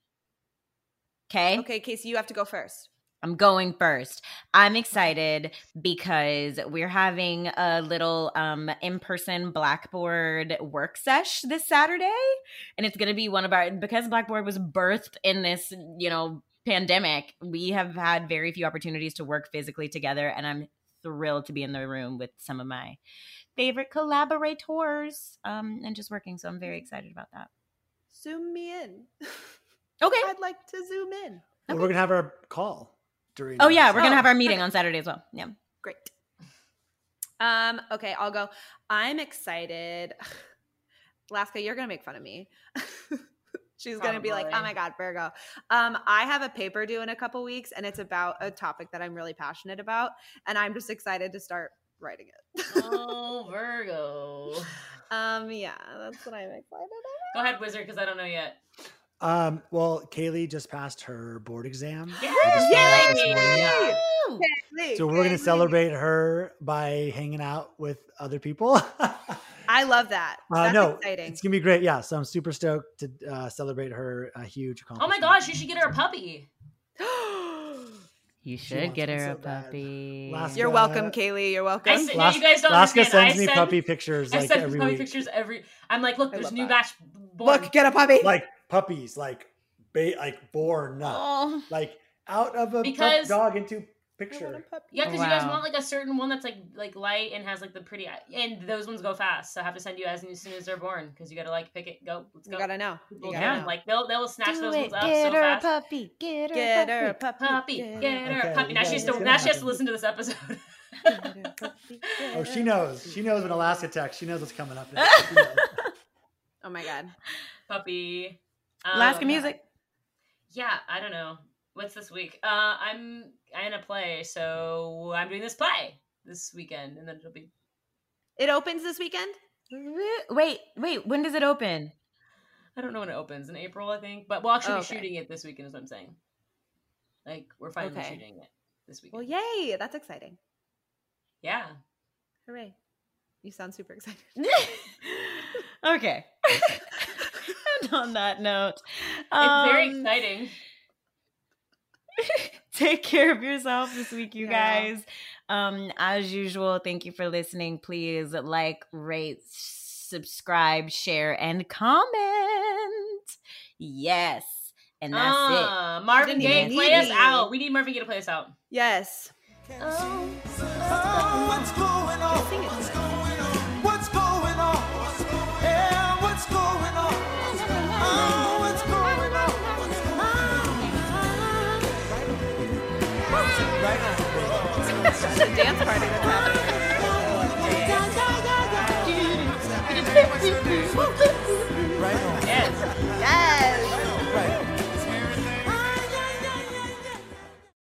Okay. Okay, Casey, you have to go first. I'm going first. I'm excited because we're having a little um, in-person Blackboard work sesh this Saturday. And it's going to be one of our, because Blackboard was birthed in this, you know, pandemic, we have had very few opportunities to work physically together. And I'm thrilled to be in the room with some of my favorite collaborators um, and just working. So I'm very excited about that. Zoom me in. Okay. I'd like to zoom in. Well, we're gonna have our call during. Oh, yeah. We're going to Oh, have our meeting on Saturday as well. Yeah. Great. Um, okay, I'll go. I'm excited. Laska, you're gonna make fun of me. She's gonna be like, "Oh Probably. my god, Virgo." Um, I have a paper due in a couple weeks, and it's about a topic that I'm really passionate about, and I'm just excited to start writing it. Oh, Virgo. um, yeah, that's what I'm excited about. Go ahead, Wizard, because I don't know yet. Um, well, Kaylee just passed her board exam. Yay! I just found out this morning. Woo! Kaylee, So we're gonna Kaylee. celebrate her by hanging out with other people. I love that. Uh, That's no, exciting. it's gonna be great. Yeah, so I'm super stoked to uh, celebrate her a huge Oh accomplishment. my gosh, you should get her a puppy. You She should wants get one her so a bad. puppy. Last- You're Uh, welcome, Kaylee. You're welcome. I said, Las- you guys don't Laska understand. sends I me send, puppy pictures I like send every puppy week. pictures every. I'm like, look, I there's love new that. batch born. Look, get a puppy. Like puppies, like ba- like born, Oh, like out of a pup Because- dog into picture. Yeah, because you guys Wow. want like a certain one that's like like light and has like the pretty, and those ones go fast. So I have to send you as soon as they're born because you gotta like pick it. Go, let's You go. gotta know. You People gotta Yeah. know. like they'll they'll snatch Do those it. ones up Get so her fast. a puppy. Get her Get a her a puppy. puppy. Puppy, get her Okay, a puppy. you Now guys- she's it's to gonna now she has to happen. listen to this episode. Get her a puppy, get Oh, her she a knows. puppy, She knows when get her- Alaska texts. She knows what's coming up next. She knows. Oh my god. Puppy. Um, Alaska music. Yeah, I don't know. What's this week? Uh, I'm I'm in a play, so I'm doing this play this weekend, and then it'll be. It opens this weekend? Wait, wait. When does it open? I don't know when it opens in April, I think, but we'll actually Oh, be okay. shooting it this weekend. Is what I'm saying. Like we're finally Okay. shooting it this Well, weekend. yay. That's exciting. Yeah. Hooray. You sound super excited. Okay. And on that note, It's very um, exciting. take care of yourself this week, you Yeah. guys. Um, as usual, thank you for listening. Please like, rate, subscribe, share, and comment. Yes. And that's Ah, Marvin Didn't Gaye, even play need us me. out. We need Marvin Gaye to play us out. Yes. Oh, what's going on? Sing it. What's going on? What's going on? Yeah, what's going on? Oh, what's going on? What's It's a dance party that's happening. going on?